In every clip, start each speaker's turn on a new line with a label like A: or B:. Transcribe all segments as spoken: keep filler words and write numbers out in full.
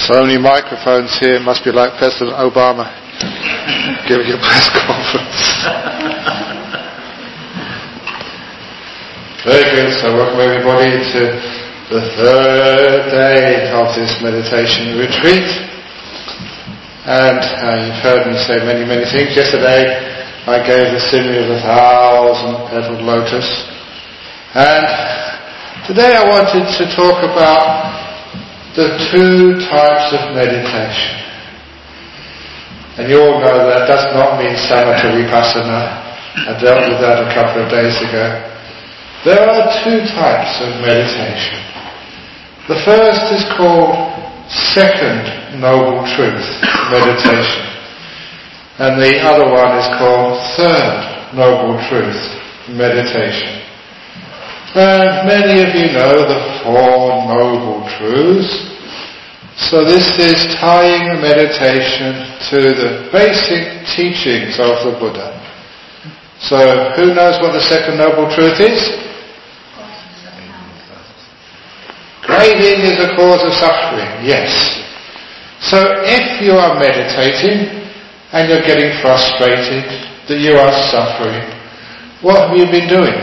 A: So many microphones here, it must be like President Obama giving a press conference. Very good, so welcome everybody to the third day of this meditation retreat. And uh, you've heard me say many, many things. Yesterday I gave the simile of the thousand petaled lotus. And today I wanted to talk about the two types of meditation. And you all know that does not mean samatha vipassana. I dealt with that a couple of days ago. There are two types of meditation. The first is called Second Noble Truth meditation. And the other one is called Third Noble Truth meditation. And many of you know the Four Noble Truths. So this is tying the meditation to the basic teachings of the Buddha. So who knows what the Second Noble Truth is? Craving is a cause of suffering, yes. So if you are meditating and you're getting frustrated that you are suffering, what have you been doing?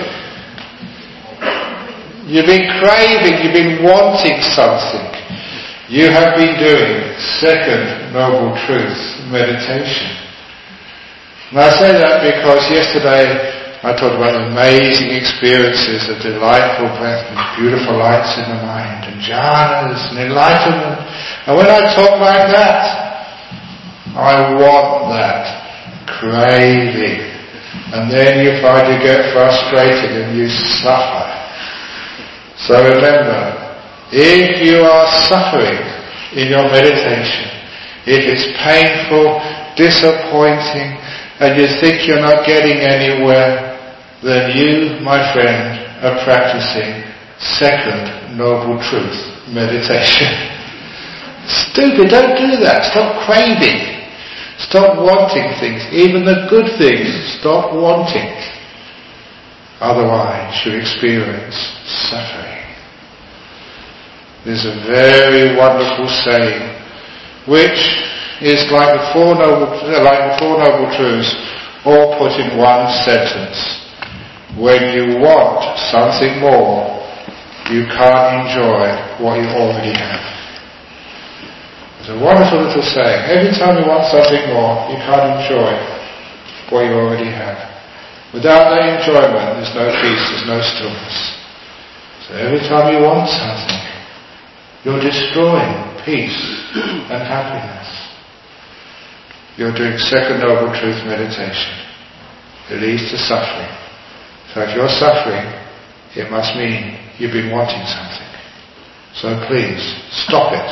A: You've been craving, you've been wanting something. You have been doing Second Noble Truth meditation. And I say that because yesterday I talked about amazing experiences of delightful breath and beautiful lights in the mind and jhanas and enlightenment. And when I talk like that, I want that craving. And then you find you get frustrated and you suffer. So remember, if you are suffering in your meditation, if it's painful, disappointing, and you think you're not getting anywhere, then you, my friend, are practicing Second Noble Truth meditation. Stupid, don't do that. Stop craving. Stop wanting things. Even the good things, stop wanting. Otherwise, you experience suffering. There's a very wonderful saying, which is like the Four Noble, like the Four Noble Truths, all put in one sentence. When you want something more, you can't enjoy what you already have. It's a wonderful little saying. Every time you want something more, you can't enjoy what you already have. Without that enjoyment, there's no peace, there's no stillness. So every time you want something, you're destroying peace and happiness. You're doing Second Noble Truth meditation. It leads to suffering. So if you're suffering, it must mean you've been wanting something. So please, stop it.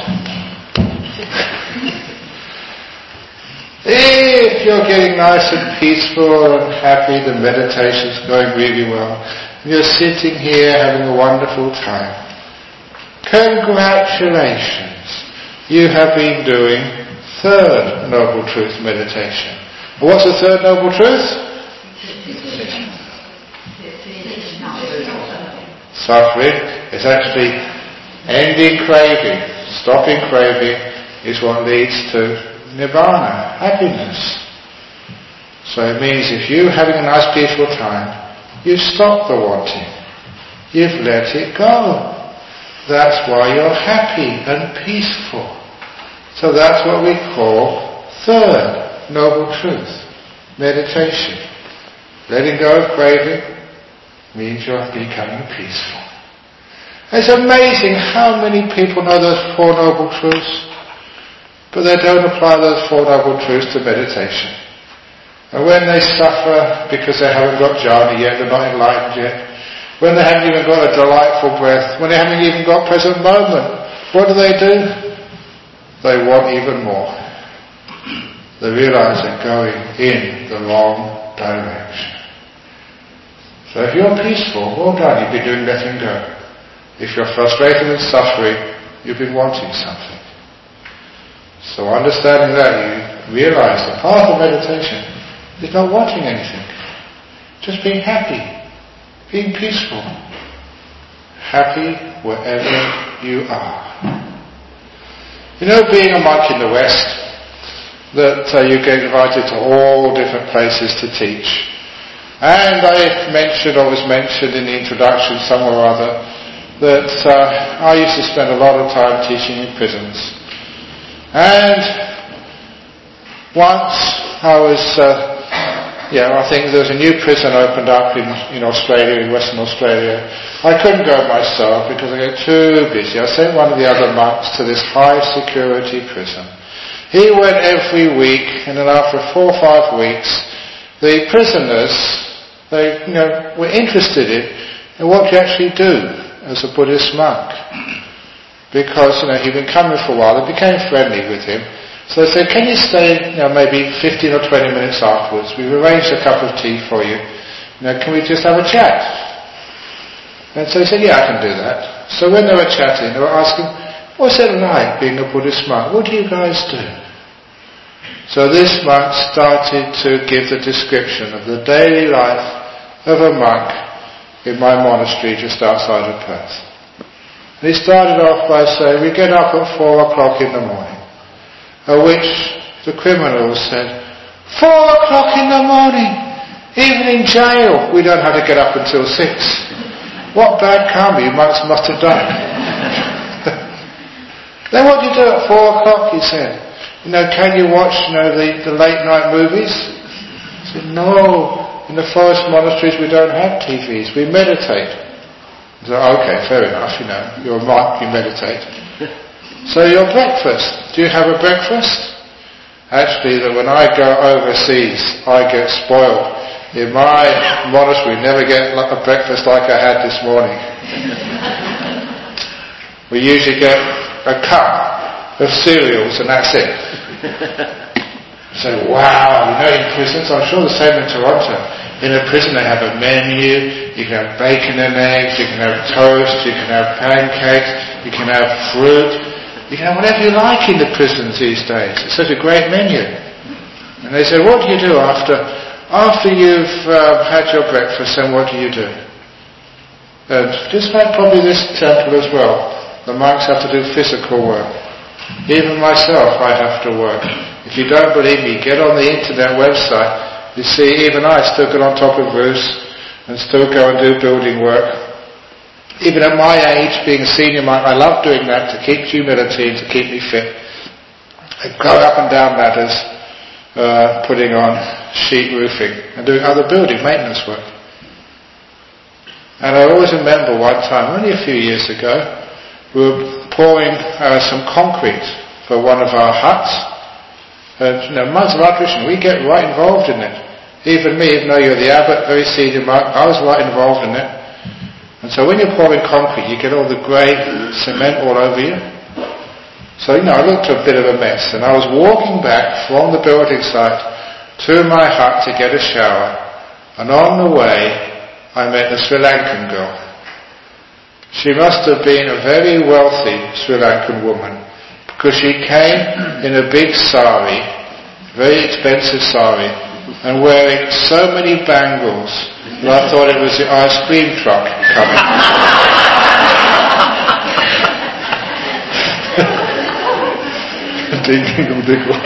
A: If you're getting nice and peaceful and happy, the meditation's going really well, and you're sitting here having a wonderful time, congratulations! You have been doing Third Noble Truth meditation. What's the Third Noble Truth? Suffering is actually ending craving. Stopping craving is what leads to Nibbana, happiness. So it means if you're having a nice peaceful time, you've stopped the wanting. You've let it go. That's why you're happy and peaceful. So that's what we call Third Noble Truth meditation. Letting go of craving means you're becoming peaceful. It's amazing how many people know those Four Noble Truths, but they don't apply those Four Noble Truths to meditation. And when they suffer because they haven't got jhana yet, they're not enlightened yet, when they haven't even got a delightful breath, when they haven't even got present moment, what do they do? They want even more. They realize they're going in the wrong direction. So if you're peaceful, well done, you've been doing letting go. If you're frustrated and suffering, you've been wanting something. So understanding that, you realize that part of meditation is not wanting anything. Just being happy, being peaceful. Happy wherever you are. You know, being a monk in the West, that uh, you get invited to all different places to teach. And I mentioned, or was mentioned in the introduction somewhere or other, that uh, I used to spend a lot of time teaching in prisons. And once I was, uh, yeah, I think there was a new prison opened up in, in Australia, in Western Australia. I couldn't go myself because I get too busy. I sent one of the other monks to this high security prison. He went every week, and then after four or five weeks, the prisoners, they, you know, were interested in, in what you actually do as a Buddhist monk. Because, you know, he'd been coming for a while, they became friendly with him. So they said, can you stay, you know, maybe fifteen or twenty minutes afterwards? We've arranged a cup of tea for you. You know, can we just have a chat? And so he said, yeah, I can do that. So when they were chatting, they were asking, what's it like being a Buddhist monk? What do you guys do? So this monk started to give the description of the daily life of a monk in my monastery just outside of Perth. And he started off by saying, we get up at four o'clock in the morning. At which the criminals said, four o'clock in the morning, even in jail, we don't have to get up until six. What bad karma you monks must have done. Then what do you do at four o'clock, he said. You know, can you watch, you know, the, the late night movies? I said, no, in the forest monasteries we don't have T Vs, we meditate. I said, okay, fair enough, you know, you're a monk, you meditate. So your breakfast, do you have a breakfast? Actually, that when I go overseas, I get spoiled. In my monastery, we never get a breakfast like I had this morning. We usually get a cup of cereals and that's it. So, wow, you know, in prisons, I'm sure the same in Toronto. In a prison they have a menu, you can have bacon and eggs, you can have toast, you can have pancakes, you can have fruit. You can have whatever you like in the prisons these days. It's such a great menu. And they say, what do you do after after you've uh, had your breakfast, then what do you do? And just like probably this temple as well, the monks have to do physical work. Even myself, I have to work. If you don't believe me, get on the internet website. You see, even I still get on top of roofs and still go and do building work. Even at my age, being a senior monk, I love doing that to keep humility and to keep me fit. I go up and down ladders, uh, putting on sheet roofing and doing other building maintenance work. And I always remember one time, only a few years ago, we were pouring uh, some concrete for one of our huts. And, you know, monks of our tradition, we get right involved in it. Even me, even though you're the abbot, very senior monk, I was right involved in it. And so when you're pouring concrete, you get all the grey cement all over you. So, you know, I looked a bit of a mess. And I was walking back from the building site to my hut to get a shower. And on the way, I met a Sri Lankan girl. She must have been a very wealthy Sri Lankan woman. Because she came in a big sari, very expensive sari, and wearing so many bangles that I thought it was the ice cream truck coming. Ding, dingle, dingle.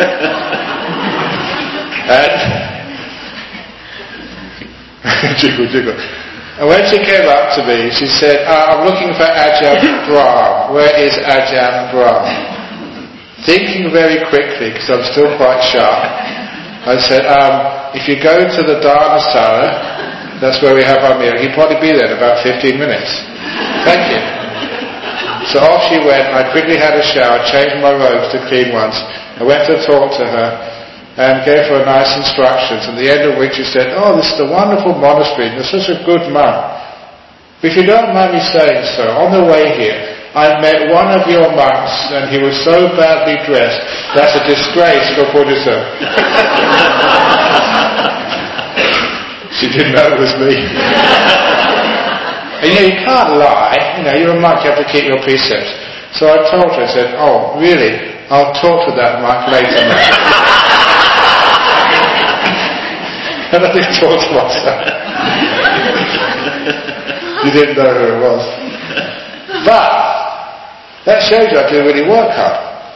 A: And jiggle, jiggle. And when she came up to me, she said, uh, I'm looking for Ajahn Brahm. Where is Ajahn Brahm? Thinking very quickly, because I'm still quite sharp, I said, um, if you go to the Dharmasala, that's where we have our meal, he'd probably be there in about fifteen minutes. Thank you. So off she went. I quickly had a shower, changed my robes to clean ones. I went to talk to her and gave her nice instructions. At the end of which she said, oh, this is a wonderful monastery, you're such a good monk. If you don't mind me saying so, on the way here, I met one of your monks and he was so badly dressed, that's a disgrace for Buddhism. She didn't know it was me. And you know, you can't lie, you know, you're a monk, you have to keep your precepts. So I told her, I said, oh, really? I'll talk to that monk later now. And I didn't talk to myself. You didn't know who it was. But that shows you I do really work hard.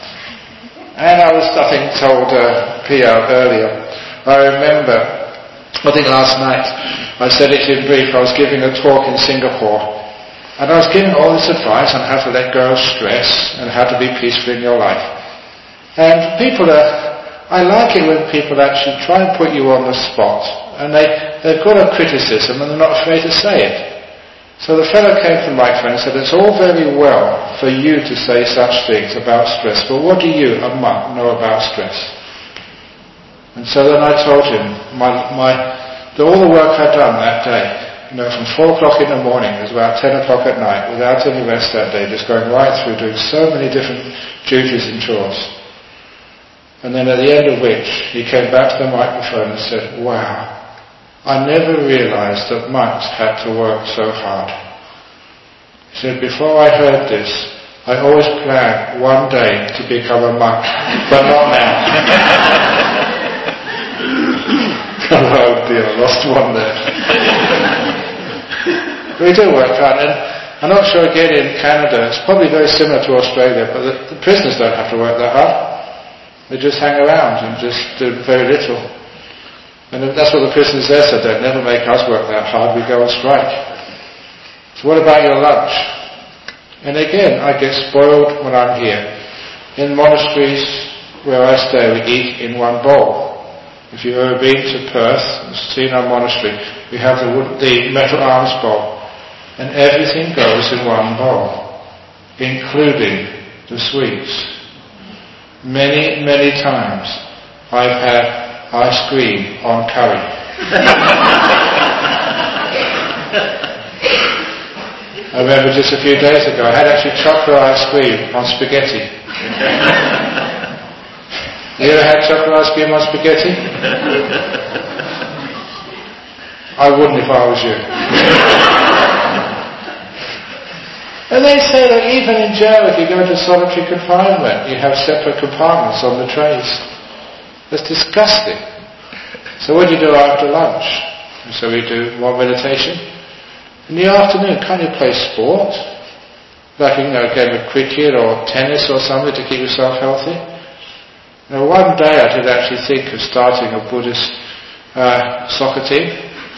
A: And I was, I think, told uh, P R earlier, I remember, I think last night, I said it in brief, I was giving a talk in Singapore, and I was giving all this advice on how to let go of stress and how to be peaceful in your life. And people are, I like it when people actually try and put you on the spot, and they, they've got a criticism and they're not afraid to say it. So the fellow came to my friend and said, it's all very well for you to say such things about stress, but what do you, a monk, know about stress? And so then I told him my, my, the, all the work I'd done that day, you know, from four o'clock in the morning, it was about ten o'clock at night, without any rest that day, just going right through, doing so many different duties and chores. And then at the end of which, he came back to the microphone and said, wow, I never realized that monks had to work so hard. He said, before I heard this, I always planned one day to become a monk, but not now. Oh dear, I lost one there. We do work hard, and I'm not sure again in Canada, it's probably very similar to Australia, but the, the prisoners don't have to work that hard. They just hang around and just do very little. And that's what the prisoners there said, they'd never make us work that hard, we go on strike. So what about your lunch? And again, I get spoiled when I'm here. In monasteries where I stay, we eat in one bowl. If you've ever been to Perth, seen our monastery, we have the, wood, the metal arms bowl, and everything goes in one bowl, including the sweets. Many, many times I've had ice cream on curry. I remember just a few days ago, I had actually chocolate ice cream on spaghetti. You ever had chocolate ice cream on spaghetti? I wouldn't if I was you. And they say that even in jail, if you go into solitary confinement, you have separate compartments on the trays. That's disgusting. So what do you do after lunch? So we do more meditation. In the afternoon, can't you play sport? Like, you know, a game of cricket or tennis or something to keep yourself healthy? Now, one day I did actually think of starting a Buddhist uh, soccer team.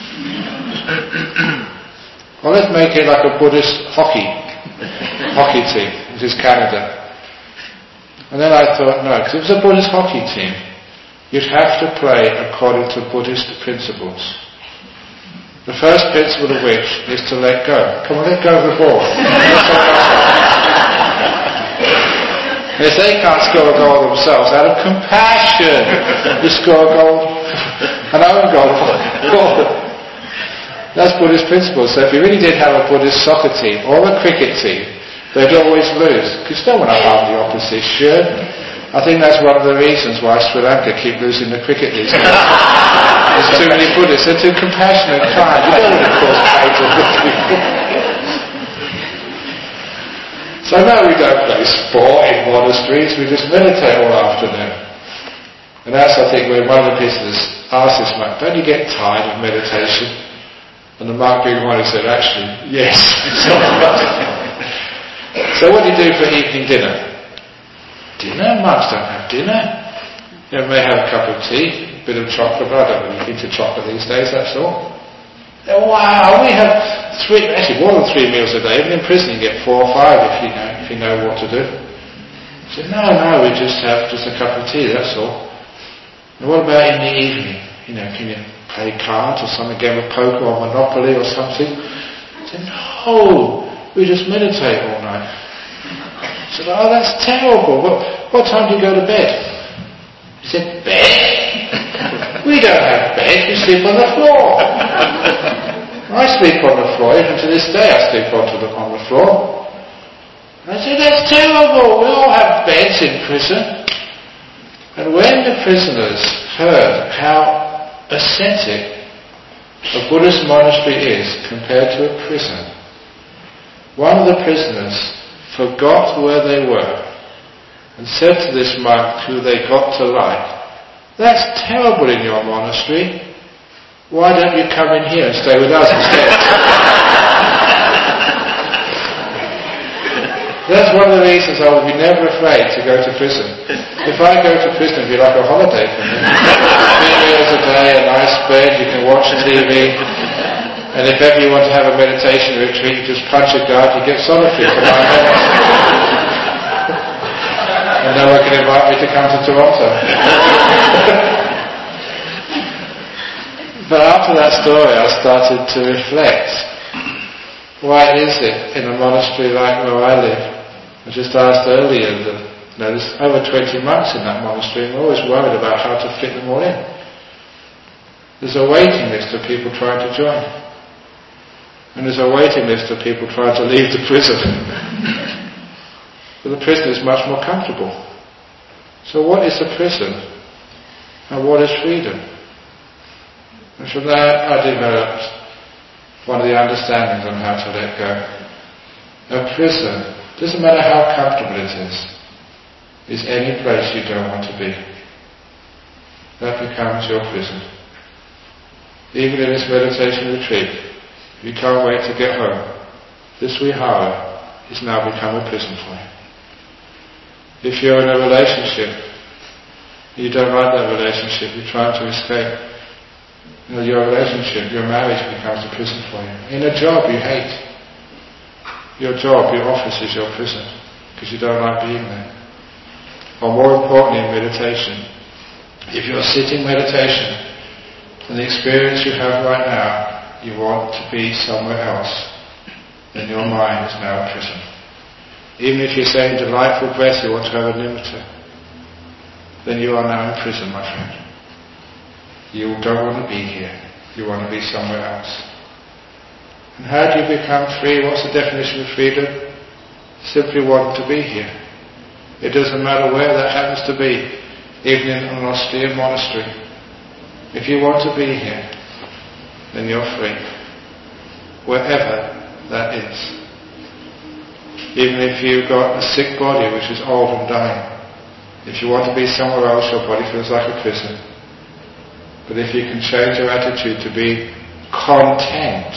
A: Well, let's make it like a Buddhist hockey hockey team. This is Canada. And then I thought, no, because if it was a Buddhist hockey team, you'd have to play according to Buddhist principles. The first principle of which is to let go. Come on, let go of the ball. And if they can't score a goal themselves, out of compassion, you score a goal, an own goal. That's Buddhist principles. So if you really did have a Buddhist soccer team or a cricket team, they'd always lose, because you don't want to harm the opposition. I think that's one of the reasons why Sri Lanka keep losing the cricket these days. There's too many Buddhists. They're too compassionate and kind. You don't want to cause hatred with people. So no, we don't play sport in monasteries. We just meditate all afternoon. And that's, I think, where one of the prisoners asked this monk, don't you get tired of meditation? And the monk being honest said, actually, yes. So what do you do for evening dinner? Dinner? Monks don't have dinner. They may have a cup of tea, a bit of chocolate, but I don't really eat chocolate these days, that's all. And wow, we have three, actually more than three meals a day. Even in prison you get four or five if you know, if you know what to do. I said, no, no, we just have just a cup of tea, that's all. And what about in the evening? You know, can you play cards or some game of poker or Monopoly or something? I said, no, we just meditate all night. I said, oh, that's terrible. What, what time do you go to bed? He said, bed? We don't have bed, we sleep on the floor. I sleep on the floor, even to this day I sleep on the, on the floor. I said, that's terrible, we all have beds in prison. And when the prisoners heard how ascetic a Buddhist monastery is compared to a prison, one of the prisoners forgot where they were and said to this monk who they got to like, that's terrible in your monastery. Why don't you come in here and stay with us instead? That's one of the reasons I would be never afraid to go to prison. If I go to prison, it'd be like a holiday for me. Three meals a day, a nice bed, you can watch T V. And if ever you want to have a meditation retreat, you just punch a guard, you get solitary for nine minutes. And no one can invite me to come to Toronto. But after that story, I started to reflect. Why is it in a monastery like where I live? I just asked earlier that you know, there's over twenty monks in that monastery, and we're always worried about how to fit them all in. There's a waiting list of people trying to join. And there's a waiting list of people trying to leave the prison. But the prison is much more comfortable. So what is a prison? And what is freedom? And from that I developed one of the understandings on how to let go. A prison, doesn't matter how comfortable it is, is any place you don't want to be. That becomes your prison. Even in this meditation retreat, you can't wait to get home. This vihara has now become a prison for you. If you're in a relationship, you don't like that relationship, you're trying to escape. You know, your relationship, your marriage becomes a prison for you. In a job you hate. Your job, your office is your prison, because you don't like being there. Or more importantly in meditation, if you're sitting meditation, and the experience you have right now, you want to be somewhere else, then your mind is now a prison. Even if you're saying delightful breath, you want to have a nimitta, then you are now in prison, my friend. You don't want to be here. You want to be somewhere else. And how do you become free? What's the definition of freedom? Simply wanting to be here. It doesn't matter where that happens to be, even in an austere monastery. If you want to be here, then you're free. Wherever that is. Even if you've got a sick body which is old and dying, if you want to be somewhere else, your body feels like a prison. But if you can change your attitude to be content,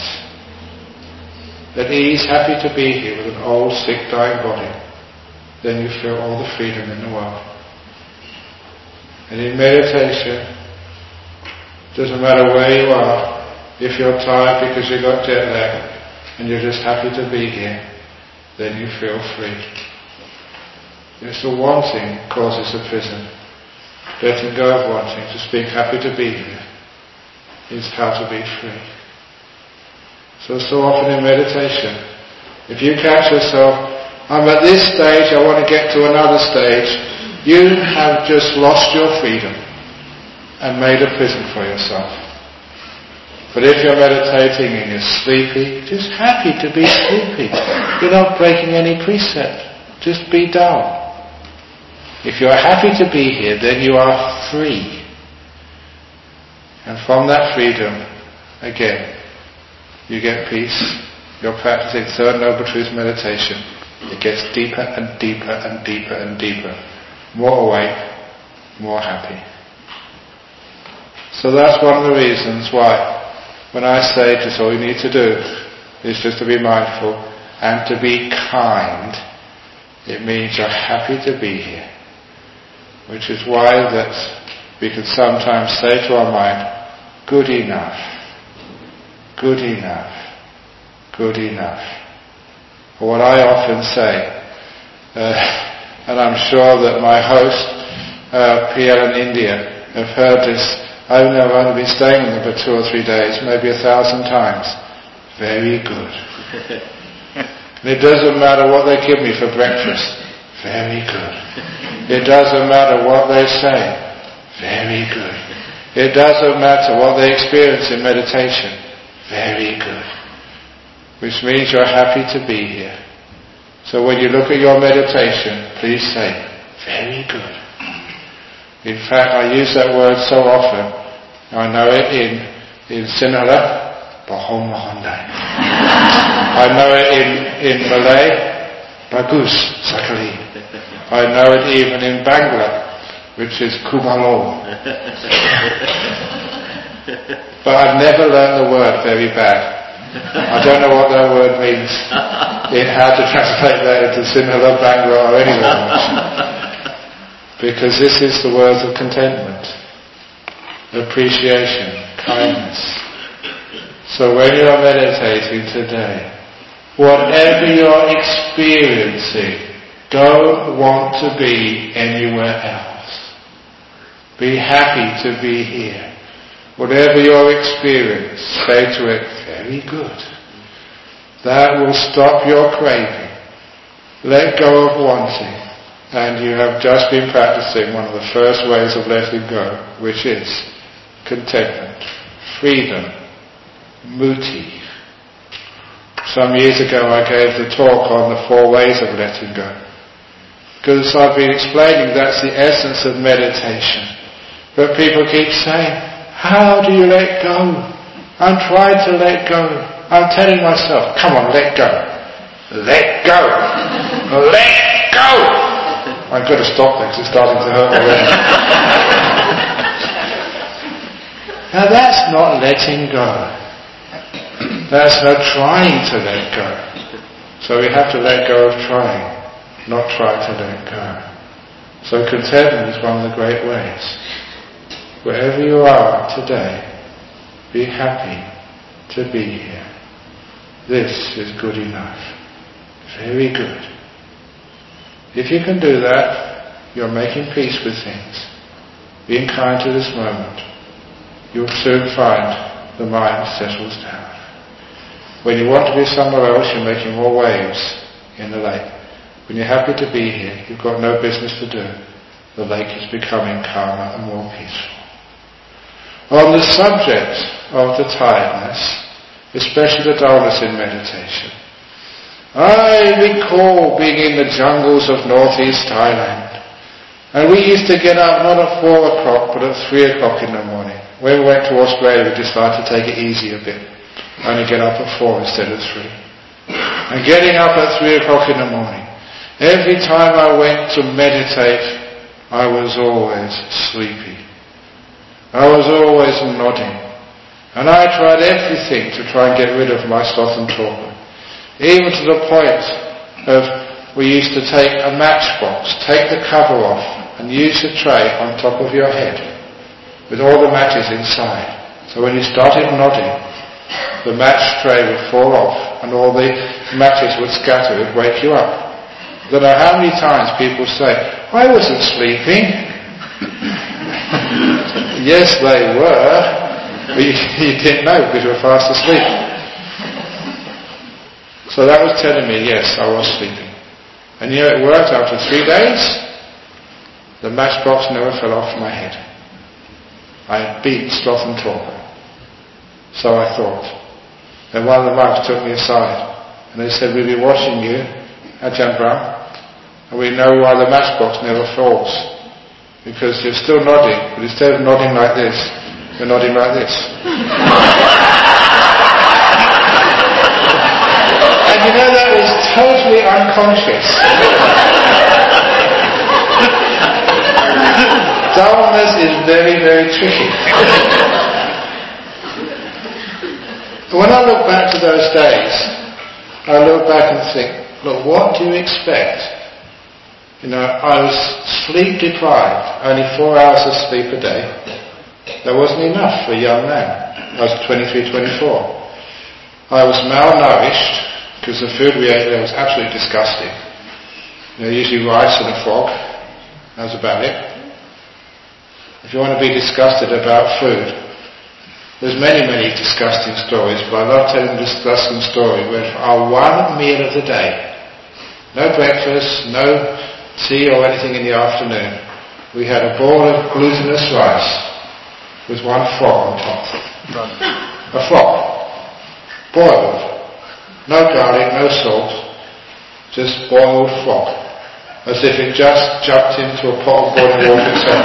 A: at ease, happy to be here with an old, sick, dying body, then you feel all the freedom in the world. And in meditation, doesn't matter where you are, if you're tired because you got jet lag and you're just happy to be here, then you feel free. It's the wanting causes a prison. Letting go of wanting, just being happy to be here, is how to be free. So, so often in meditation, if you catch yourself, I'm at this stage, I want to get to another stage, you have just lost your freedom and made a prison for yourself. But if you're meditating and you're sleepy, just happy to be sleepy. You're not breaking any precept. Just be dull. If you're happy to be here, then you are free. And from that freedom, again, you get peace. You're practicing Third Noble Truth meditation. It gets deeper and deeper and deeper and deeper. More awake, more happy. So that's one of the reasons why when I say just all you need to do is just to be mindful and to be kind, it means you're happy to be here. Which is why that we can sometimes say to our mind, good enough, good enough, good enough. Or what I often say, uh, and I'm sure that my host, uh, P L in India, have heard this. I've never only been staying with them for two or three days, maybe a thousand times. Very good. And it doesn't matter what they give me for breakfast. Very good. It doesn't matter what they say. Very good. It doesn't matter what they experience in meditation. Very good. Which means you're happy to be here. So when you look at your meditation, please say, very good. In fact, I use that word so often. I know it in, in Sinhala, Bahom Mahondai. I know it in, in Malay, Bagus Sakali. I know it even in Bangla, which is Kubalo. But I've never learned the word very bad. I don't know what that word means in how to translate that into Sinhala, Bangla or any language. Because this is the words of contentment, appreciation, kindness. So when you are meditating today, whatever you're experiencing, don't want to be anywhere else. Be happy to be here. Whatever your experience, say to it, very good. That will stop your craving. Let go of wanting. And you have just been practicing one of the first ways of letting go, which is contentment, freedom, muti. Some years ago I gave the talk on the four ways of letting go. Because I've been explaining that's the essence of meditation. But people keep saying, how do you let go? I'm trying to let go. I'm telling myself, come on, let go. Let go. Let go. I've got to stop there because it's starting to hurt already. Now that's not letting go. That's not trying to let go. So we have to let go of trying, not try to let go. So contentment is one of the great ways. Wherever you are today, be happy to be here. This is good enough. Very good. If you can do that, you're making peace with things. Being kind to this moment. You'll soon find the mind settles down. When you want to be somewhere else, you're making more waves in the lake. When you're happy to be here, you've got no business to do. The lake is becoming calmer and more peaceful. On the subject of the tiredness, especially the dullness in meditation, I recall being in the jungles of northeast Thailand, and we used to get up not at four o'clock but at three o'clock in the morning. When we went to Australia, we decided to take it easy a bit, only get up at four instead of three. And getting up at three o'clock in the morning, every time I went to meditate, I was always sleepy. I was always nodding. And I tried everything to try and get rid of my sloth and torpor. Even to the point of, we used to take a matchbox, take the cover off, and use the tray on top of your head, with all the matches inside. So when you started nodding, the match tray would fall off, and all the matches would scatter, it would wake you up. I don't know how many times people say, I wasn't sleeping. Yes, they were, but you, you didn't know because you were fast asleep. So that was telling me, yes, I was sleeping. And you know, it worked. After three days, the matchbox never fell off my head. I had beaten sloth and torpor. So I thought. Then one of the monks took me aside, and they said, we'll be watching you, Ajahn Brahm, and we know why the matchbox never falls. Because you're still nodding, but instead of nodding like this, you're nodding like this. And you know, that was totally unconscious. Dullness is very, very tricky. When I look back to those days, I look back and think, look, what do you expect? You know, I was sleep deprived, only four hours of sleep a day. That wasn't enough for a young man. I was twenty-three, twenty-four. I was malnourished, because the food we ate there was absolutely disgusting. You know, usually rice and a frog. That was about it. If you want to be disgusted about food, there's many, many disgusting stories, but I love telling a disgusting story where for our one meal of the day, no breakfast, no tea or anything in the afternoon, we had a bowl of glutinous rice with one frog on top. A frog. Boiled. No garlic, no salt. Just boiled frog. As if it just jumped into a pot of boiling water itself.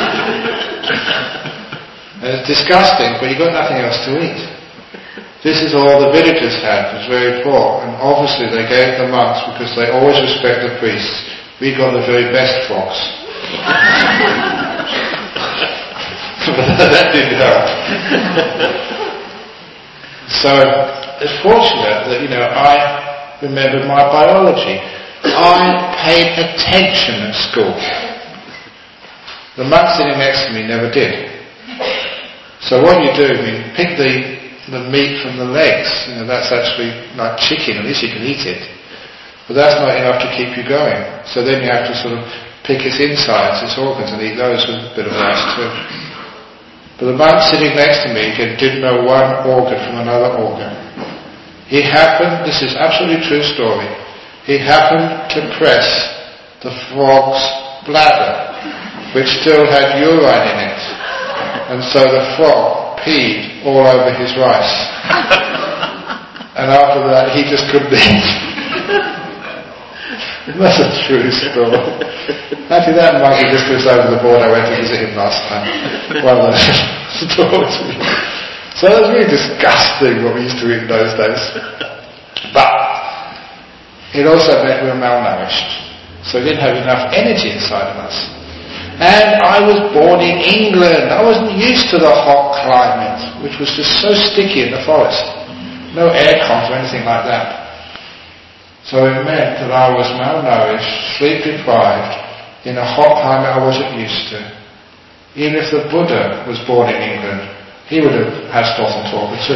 A: And it's disgusting, but you've got nothing else to eat. This is all the villagers had. It was very poor. And obviously they gave the monks, because they always respect the priests, we got the very best frogs. That didn't help. So it's fortunate that, you know, I remembered my biology. I paid attention at school. The monk sitting next to me never did. So what you do, you pick the, the meat from the legs. You know, that's actually like chicken, at least you can eat it. But that's not enough to keep you going. So then you have to sort of pick its insides, its organs, and eat those with a bit of rice too. But the monk sitting next to me didn't know one organ from another organ. He happened, this is absolutely true story, he happened to press the frog's bladder, which still had urine in it. And so the frog peed all over his rice. And after that he just couldn't eat. That's a true story. Actually that monk just lives over the board. I went to visit him last time. One of those stories. So it was really disgusting what we used to eat in those days. But it also meant we were malnourished. So we didn't have enough energy inside of us. And I was born in England. I wasn't used to the hot climate, which was just so sticky in the forest. No air cons or anything like that. So it meant that I was malnourished, sleep deprived, in a hot climate I wasn't used to. Even if the Buddha was born in England, he would have had sloth and torpor too.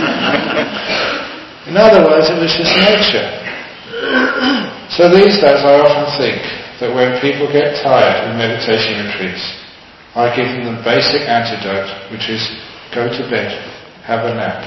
A: In other words, it was just nature. So these days I often think that when people get tired in meditation retreats, I give them the basic antidote, which is go to bed, have a nap.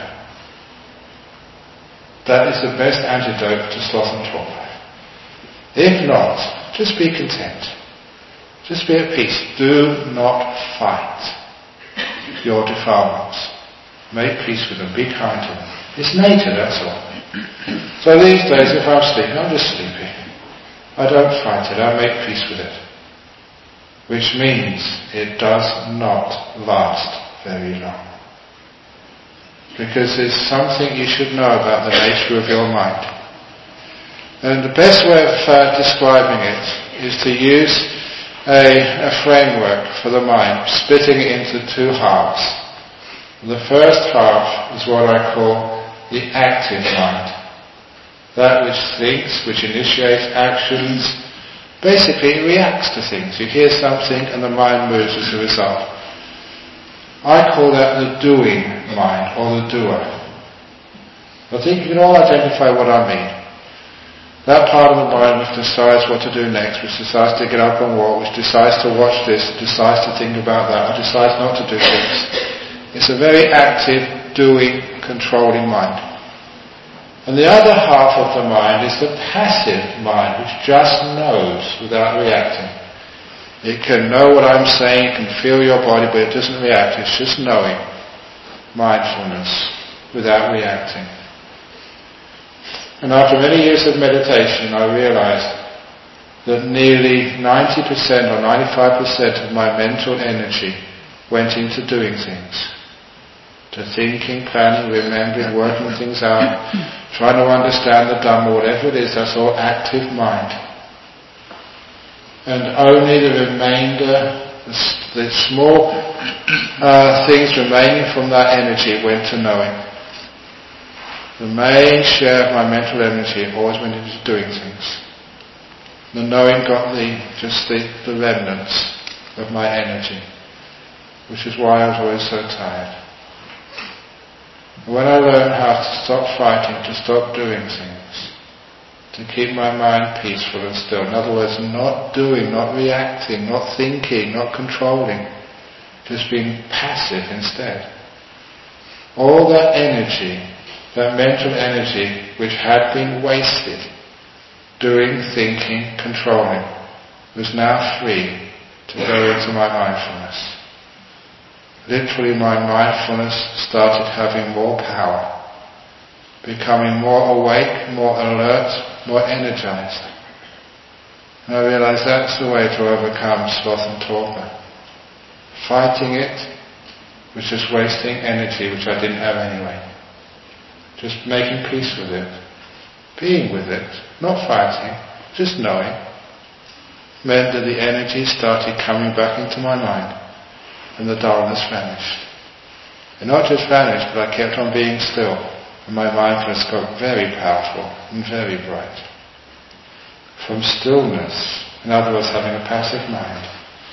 A: That is the best antidote to sloth and torpor. If not, just be content. Just be at peace. Do not fight your defilements. Make peace with them. Be kind to them. It's nature, that's all. So these days, if I'm sleeping, I'm just sleeping. I don't fight it, I make peace with it. Which means it does not last very long. Because there's something you should know about the nature of your mind. And the best way of uh, describing it is to use a, a framework for the mind, splitting it into two halves. The first half is what I call the active mind. That which thinks, which initiates actions, basically reacts to things. You hear something and the mind moves as a result. I call that the doing mind, or the doer. I think you can all identify what I mean. That part of the mind which decides what to do next, which decides to get up and walk, which decides to watch this, decides to think about that, or decides not to do things. It's a very active, doing, controlling mind. And the other half of the mind is the passive mind, which just knows without reacting. It can know what I'm saying, it can feel your body, but it doesn't react. It's just knowing. Mindfulness, without reacting. And after many years of meditation, I realized that nearly ninety percent or ninety-five percent of my mental energy went into doing things. To thinking, planning, remembering, working things out, trying to understand the Dhamma, whatever it is, that's all active mind. And only the remainder, the, the small uh, things remaining from that energy went to knowing. The main share of my mental energy always went into doing things. The knowing got the just the, the remnants of my energy, which is why I was always so tired. When I learned how to stop fighting, to stop doing things, to keep my mind peaceful and still, in other words, not doing, not reacting, not thinking, not controlling, just being passive instead. All that energy, that mental energy which had been wasted doing, thinking, controlling, was now free to go into my mindfulness. Literally my mindfulness started having more power, becoming more awake, more alert, more energized. And I realized that's the way to overcome sloth and torpor. Fighting it was just wasting energy which I didn't have anyway. Just making peace with it, being with it, not fighting, just knowing, meant that the energy started coming back into my mind. And the dullness vanished. And not just vanished, but I kept on being still. And my mindfulness got very powerful and very bright. From stillness, in other words, having a passive mind,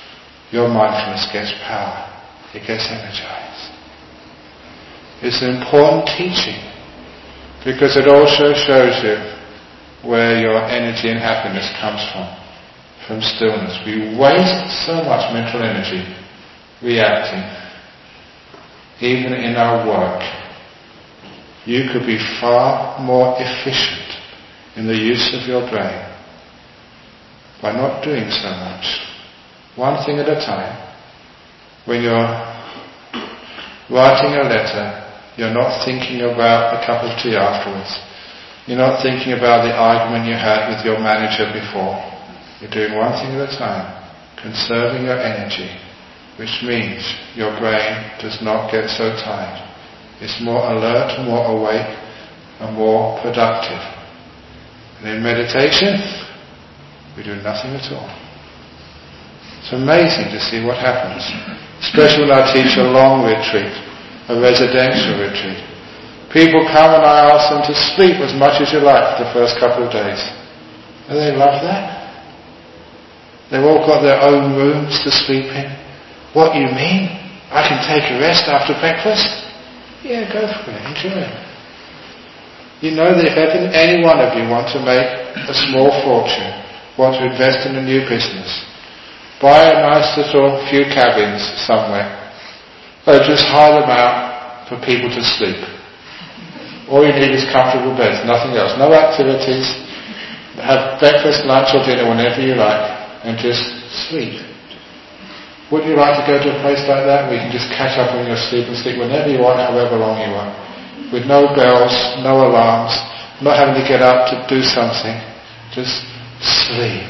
A: your mindfulness gets power. It gets energized. It's an important teaching because it also shows you where your energy and happiness comes from. From stillness. We waste so much mental energy reacting. Even in our work, you could be far more efficient in the use of your brain by not doing so much. One thing at a time. When you're writing a letter, you're not thinking about a cup of tea afterwards. You're not thinking about the argument you had with your manager before. You're doing one thing at a time, conserving your energy, which means your brain does not get so tired. It's more alert, more awake, and more productive. And in meditation, we do nothing at all. It's amazing to see what happens, especially when I teach a long retreat, a residential retreat. People come and I ask them to sleep as much as you like for the first couple of days. And they love that. They've all got their own rooms to sleep in. What you mean? I can take a rest after breakfast? Yeah, go for it. Enjoy it. You know that if any one of you want to make a small fortune, want to invest in a new business, buy a nice little few cabins somewhere, or just hire them out for people to sleep. All you need is comfortable beds, nothing else. No activities. Have breakfast, lunch or dinner whenever you like. And just sleep. Wouldn't you like to go to a place like that where you can just catch up on your sleep and sleep whenever you want, however long you want? With no bells, no alarms, not having to get up to do something. Just sleep.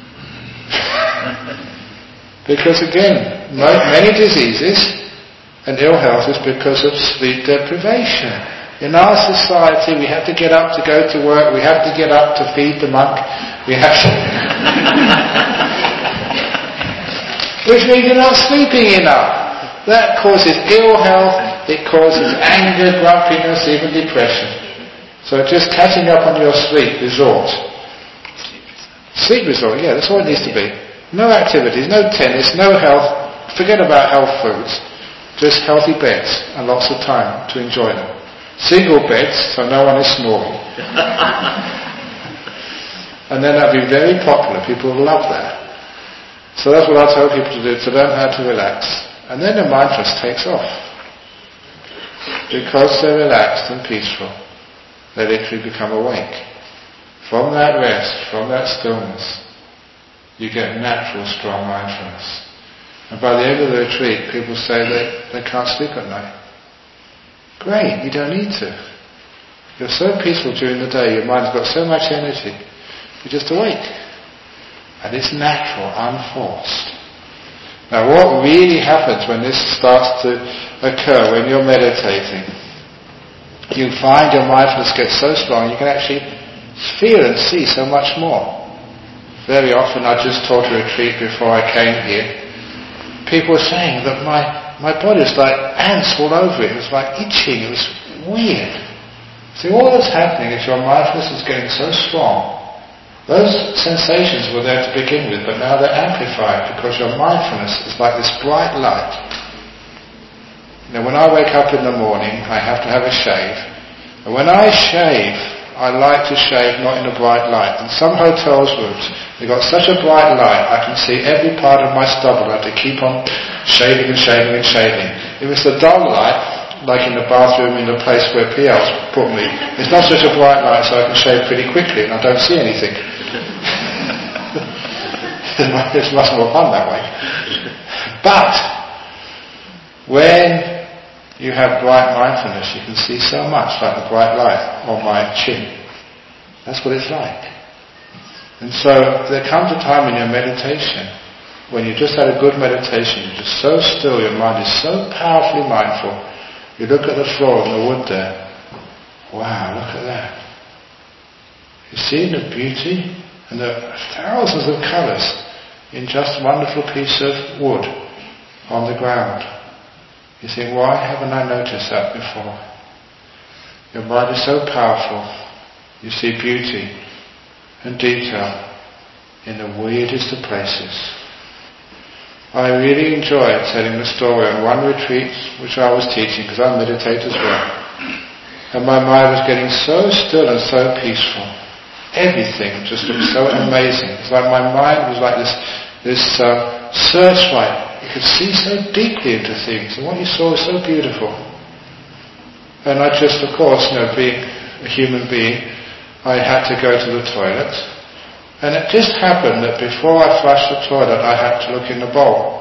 A: Because again, many diseases and ill health is because of sleep deprivation. In our society, we have to get up to go to work, we have to get up to feed the monk, we have to... Which means you're not sleeping enough. That causes ill health, it causes anger, grumpiness, even depression. So just catching up on your sleep resort. Sleep resort, yeah, that's all it needs to be. No activities, no tennis, no health, forget about health foods. Just healthy beds and lots of time to enjoy them. Single beds, so no one is snoring. And then that'd be very popular, people will love that. So that's what I tell people to do, to learn how to relax. And then the mindfulness takes off. Because they're relaxed and peaceful, they literally become awake. From that rest, from that stillness, you get natural, strong mindfulness. And by the end of the retreat, people say that they can't sleep at night. Great, you don't need to. You're so peaceful during the day, your mind's got so much energy, you're just awake. And it's natural, unforced. Now what really happens when this starts to occur, when you're meditating, you find your mindfulness gets so strong you can actually feel and see so much more. Very often, I just taught a retreat before I came here, people were saying that my, my body was like ants all over it, it was like itching, it was weird. See, all that's happening is your mindfulness is getting so strong. Those sensations were there to begin with, but now they're amplified because your mindfulness is like this bright light. Now when I wake up in the morning, I have to have a shave. And when I shave, I like to shave not in a bright light. In some hotels' rooms, they've got such a bright light, I can see every part of my stubble. I have to keep on shaving and shaving and shaving. If it's a dull light, like in the bathroom in the place where P L's put me, it's not such a bright light, so I can shave pretty quickly and I don't see anything. It's much more fun that way. But when you have bright mindfulness, you can see so much, like the bright light on my chin. That's what it's like. And so there comes a time in your meditation when you just had a good meditation, you're just so still, your mind is so powerfully mindful. You look at the floor and the wood there. Wow, look at that. You see the beauty and the thousands of colours in just a wonderful piece of wood on the ground. You think, why haven't I noticed that before? Your mind is so powerful. You see beauty and detail in the weirdest of places. I really enjoyed telling the story on one retreat which I was teaching, because I meditate as well. And my mind was getting so still and so peaceful. Everything just looked so amazing. It's like my mind was like this, this uh, searchlight. You could see so deeply into things, and what you saw was so beautiful. And I just, of course, you know, being a human being, I had to go to the toilet. And it just happened that before I flushed the toilet, I had to look in the bowl.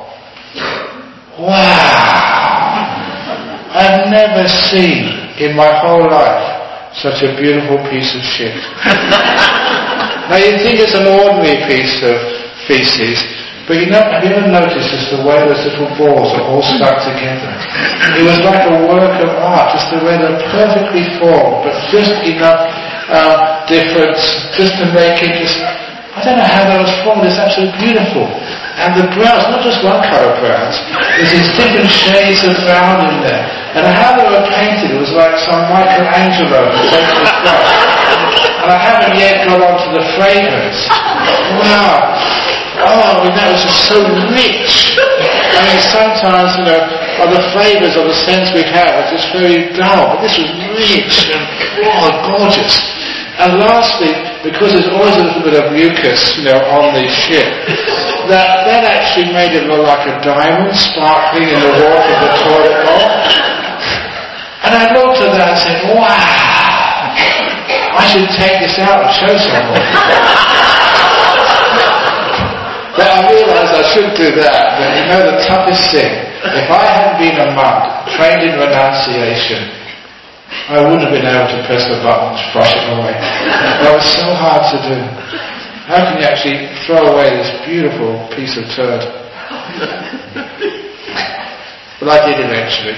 A: Wow! I've never seen in my whole life such a beautiful piece of shit. Now you'd think it's an ordinary piece of feces, but you know, have you ever noticed just the way those little balls are all stuck together? It was like a work of art, just the way they're perfectly formed, but just enough uh, difference, just to make it just, I don't know how that was formed, it's absolutely beautiful. And the browns, not just one colour browns, there's these different shades of brown in there. And how they were painted, it was like some Michelangelo who takes the brush. And I haven't yet got on to the fragrance. Wow. Oh, I mean, that was just so rich. I mean, sometimes, you know, oh, the flavours or the scents we have are just very dull, but this was rich and oh, gorgeous. And lastly, because there's always a little bit of mucus, you know, on the ship, that that actually made it look like a diamond sparkling in the water of the toilet bowl. And I looked at that and said, wow, I should take this out and show someone. But I realised I shouldn't do that. But you know, the toughest thing, if I hadn't been a monk, trained in renunciation, I wouldn't have been able to press the button to brush it away. That was so hard to do. How can you actually throw away this beautiful piece of turd? But I did eventually.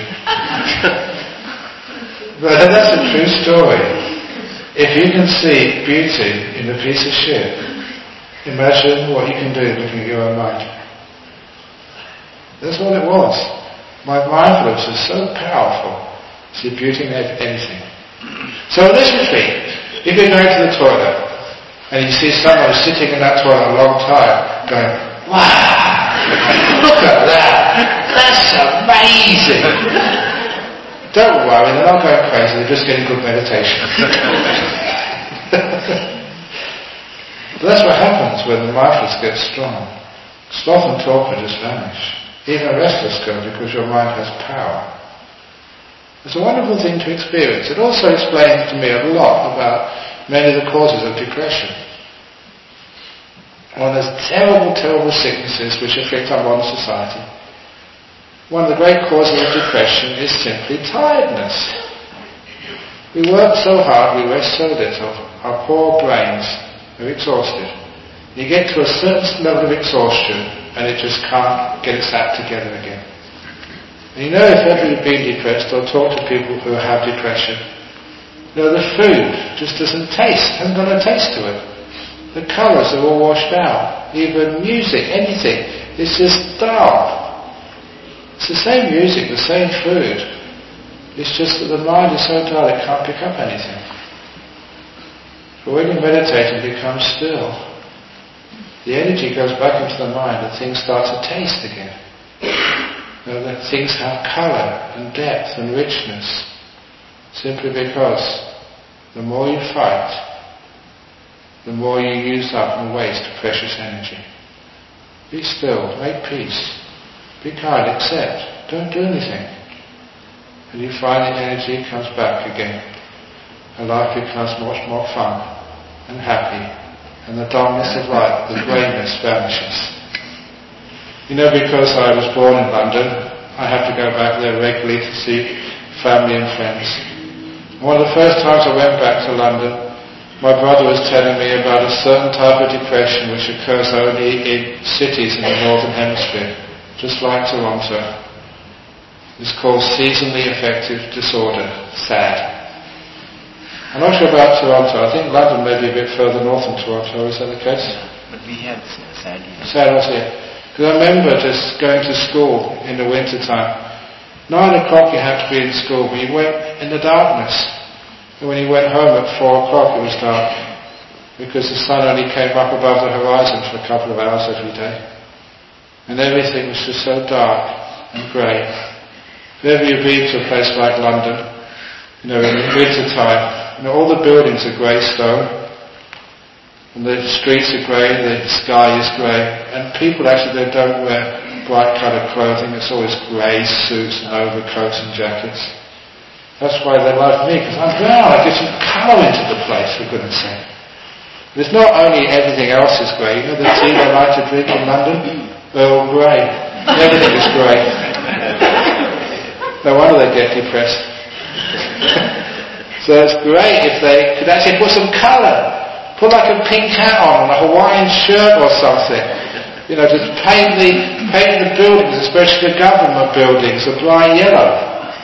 A: But that's a true story. If you can see beauty in a piece of shit, imagine what you can do looking at your own mind. That's what it was. My mindfulness is so powerful. See beauty in anything. So in this retreat, if you're going to the toilet and you see someone sitting in that toilet a long time going, wow, look at that, that's amazing. Don't worry, they're not going crazy, they're just getting good meditation. But that's what happens when the mindfulness gets strong. Sloth and torpor just vanish. Even a restless go, because your mind has power. It's a wonderful thing to experience. It also explains to me a lot about many of the causes of depression. One of those terrible, terrible sicknesses which afflict our modern society. One of the great causes of depression is simply tiredness. We work so hard, we rest so little, our poor brains are exhausted. You get to a certain level of exhaustion and it just can't get its act together again. And you know, if ever you've been depressed or talk to people who have depression, you know, the food just doesn't taste, hasn't got a taste to it. The colours are all washed out. Even music, anything, it's just dull. It's the same music, the same food. It's just that the mind is so dull it can't pick up anything. But when you meditate and become still, the energy goes back into the mind and things start to taste again. You know, that things have colour and depth and richness, simply because the more you fight, the more you use up and waste precious energy. Be still, make peace, be kind, accept, don't do anything. And you find the energy comes back again, and life becomes much more fun and happy, and the darkness of life, the greyness vanishes. You know, because I was born in London, I have to go back there regularly to see family and friends. And one of the first times I went back to London, my brother was telling me about a certain type of depression which occurs only in cities in the Northern Hemisphere, just like Toronto. It's called seasonally affective disorder, S A D. I'm not sure about Toronto. I think London may be a bit further north than Toronto. Is that the case?
B: But we have S A D.
A: S A D, I see. Because I remember just going to school in the winter time. Nine o'clock you had to be in school, but you went in the darkness. And when you went home at four o'clock it was dark, because the sun only came up above the horizon for a couple of hours every day. and everything was just so dark and grey. If ever you've been to a place like London, you know, in the winter time, you know, all the buildings are grey stone, and the streets are grey, the sky is grey, and people actually, they don't wear bright coloured clothing, it's always grey suits and overcoats and jackets. That's why they love me, because I'm brown, I get some colour into the place, for goodness sake. It's not only everything else is grey, you know the tea they like to drink in London? Earl Grey. Everything is grey. No wonder they get depressed. So it's great if they could actually put some colour. Put like a pink hat on, a Hawaiian shirt or something. You know, just paint the, paint the buildings, especially the government buildings, a bright yellow.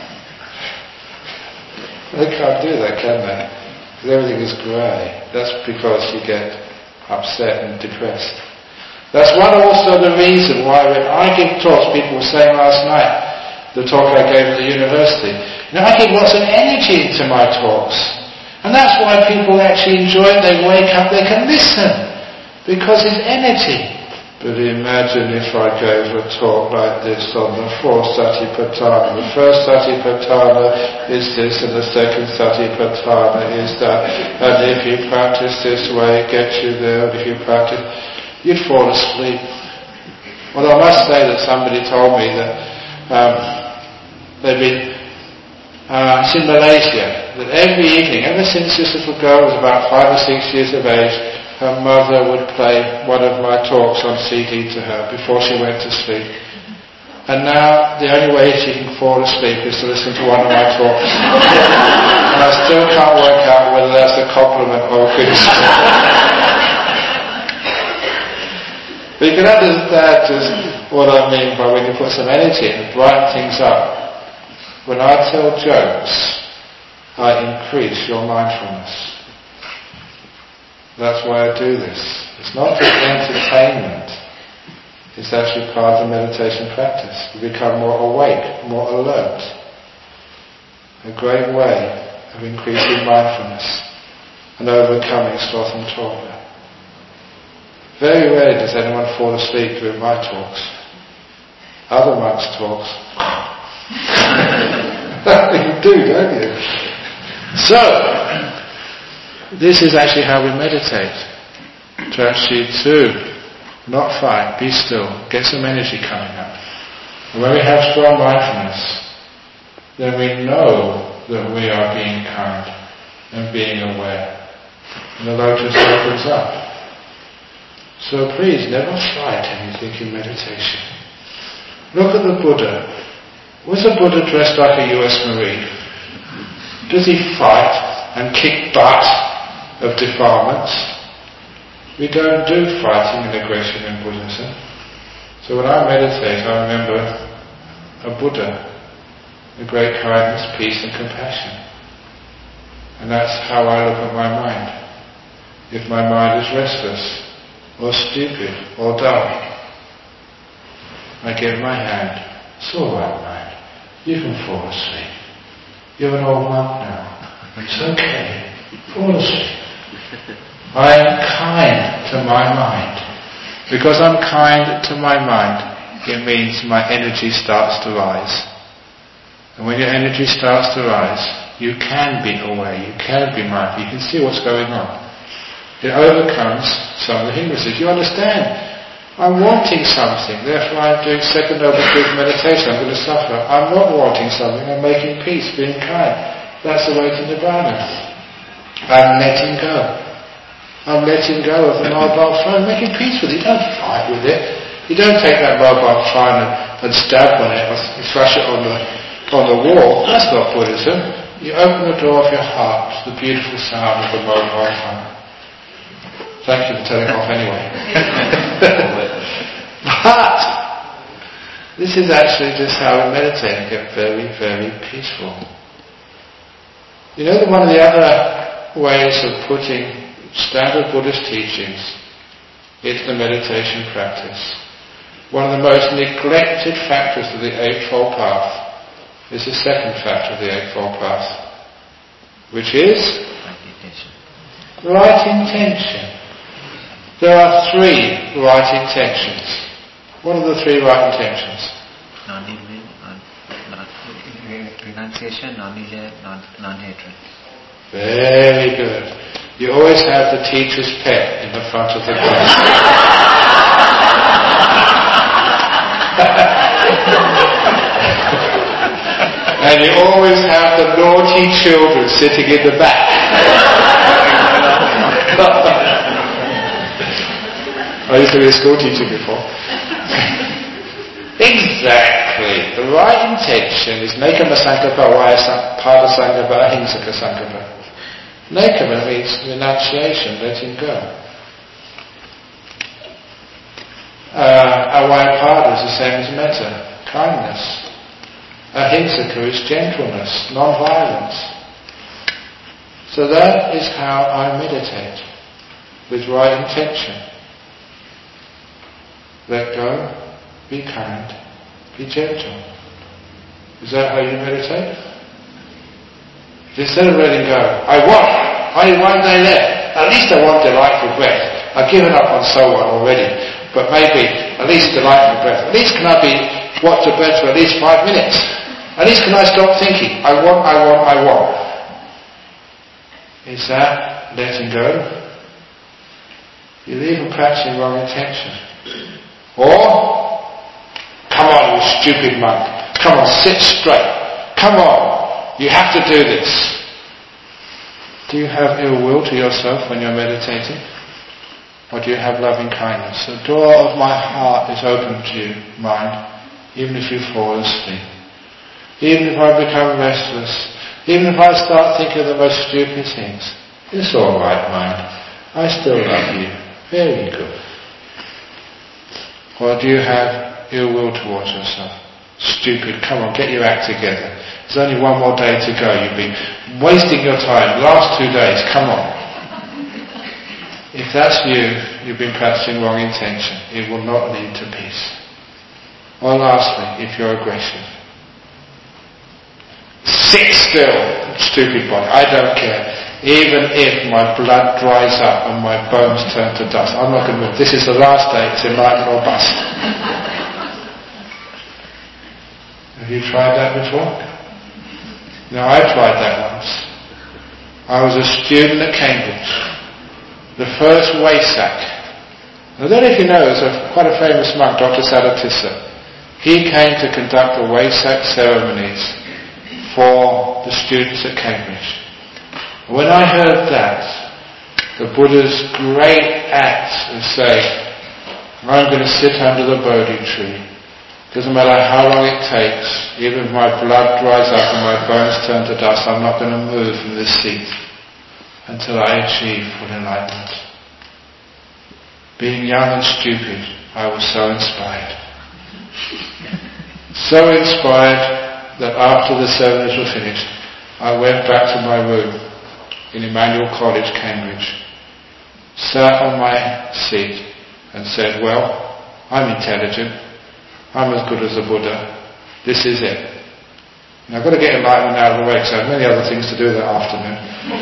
A: They can't do that, can they? Because everything is grey. That's because you get upset and depressed. That's one also the reason why when I give talks, people were saying last night, the talk I gave at the university, you know, I give lots of energy into my talks. And that's why people actually enjoy it, they wake up, they can listen, because it's energy. But imagine if I gave a talk like this on the fourth Satipatthana. The first Satipatthana is this, and the second Satipatthana is that. And if you practice this way, it gets you there, and if you practice, you'd fall asleep. Well, I must say that somebody told me that um, they've been uh, it's in Malaysia, that every evening, ever since this little girl was about five or six years of age, her mother would play one of my talks on C D to her before she went to sleep. And now the only way she can fall asleep is to listen to one of my talks. And I still can't work out whether that's a compliment or a criticism. But you can understand just what I mean by when you put some energy in and brighten things up. When I tell jokes, I increase your mindfulness. That's why I do this. It's not just entertainment. It's actually part of the meditation practice. You become more awake, more alert. A great way of increasing mindfulness and overcoming sloth and torpor. Very rarely does anyone fall asleep during my talks. Other monks' talks. You do, don't you? So, this is actually how we meditate. To actually to not fight, be still, get some energy coming up. And when we have strong mindfulness, then we know that we are being kind and being aware. And the lotus opens up. So please never fight anything in meditation. Look at the Buddha. Was the Buddha dressed like a U S Marine? Does he fight and kick butt of defilements? We don't do fighting and aggression in Buddhism. So when I meditate, I remember a Buddha, a great kindness, peace and compassion. And that's how I look at my mind. If my mind is restless, or stupid, or dull, I give my hand, it's all right, mind. You can fall asleep. You're an old monk now. It's okay. Fall asleep. I am kind to my mind. Because I'm kind to my mind, it means my energy starts to rise. And when your energy starts to rise, you can be aware, you can be mindful, you can see what's going on. It overcomes some of the hindrances. You understand? I'm wanting something, therefore I'm doing second noble truth meditation, I'm going to suffer. I'm not wanting something, I'm making peace, being kind. That's the way to Nibbana. I'm letting go. I'm letting go of the mobile phone, making peace with it. You don't fight with it. You don't take that mobile phone and, and stab on it or thrash it on the, on the wall. That's not Buddhism. You open the door of your heart to the beautiful sound of the mobile phone. Thank you for telling off anyway. But this is actually just how we meditate and get very, very peaceful. You know that one of the other ways of putting standard Buddhist teachings into the meditation practice, one of the most neglected factors of the Eightfold Path is the second factor of the Eightfold Path, which is right intention. There are three right intentions. What are the three right intentions?
B: Non-envy, non, non, renunciation, non-desire, non, non-hatred.
A: Very good. You always have the teacher's pet in the front of the class. And you always have the naughty children sitting in the back. I used to be a school teacher before. Exactly. The right intention is nekama sankappa, vaya pada sankappa, ahinsaka sankappa. Nekama means renunciation, letting go. Uh, avaya is the same as metta, kindness. Ahinsaka is gentleness, non-violence. So that is how I meditate, with right intention. Let go, be kind, be gentle. Is that how you meditate? If instead of letting go, I want, only one day left, at least I want delightful breath. I've given up on so on already, but maybe at least delightful breath. At least can I be watch the breath for at least five minutes? At least can I stop thinking, I want, I want, I want. Is that letting go? You're even practicing wrong intention. Or, come on, you stupid monk. Come on, sit straight. Come on, you have to do this. Do you have ill will to yourself when you're meditating? Or do you have loving kindness? The door of my heart is open to you, mind, even if you fall asleep. Even if I become restless, even if I start thinking of the most stupid things, it's all right, mind. I still love you. Very good. Or do you have ill will towards yourself? Stupid, come on, get your act together. There's only one more day to go. You've been wasting your time. Last two days, come on. If that's you, you've been practicing wrong intention. It will not lead to peace. Or lastly, if you're aggressive. Sit still, stupid body. I don't care. Even if my blood dries up and my bones turn to dust, I'm not going to move. This is the last day. It's enlightenment or bust. Have you tried that before? No, I tried that once. I was a student at Cambridge. The first Wesak. I don't know if you know, there's a, quite a famous monk, Doctor Sadatissa. He came to conduct the Wesak ceremonies for the students at Cambridge. When I heard that, the Buddha's great act of saying, I'm going to sit under the Bodhi tree. Doesn't matter how long it takes, even if my blood dries up and my bones turn to dust, I'm not going to move from this seat until I achieve full enlightenment. Being young and stupid, I was so inspired. So inspired that after the ceremonies were finished, I went back to my room in Emmanuel College, Cambridge, sat on my seat and said, well, I'm intelligent, I'm as good as the Buddha, this is it. Now I've got to get enlightenment out of the way because I have many other things to do that afternoon.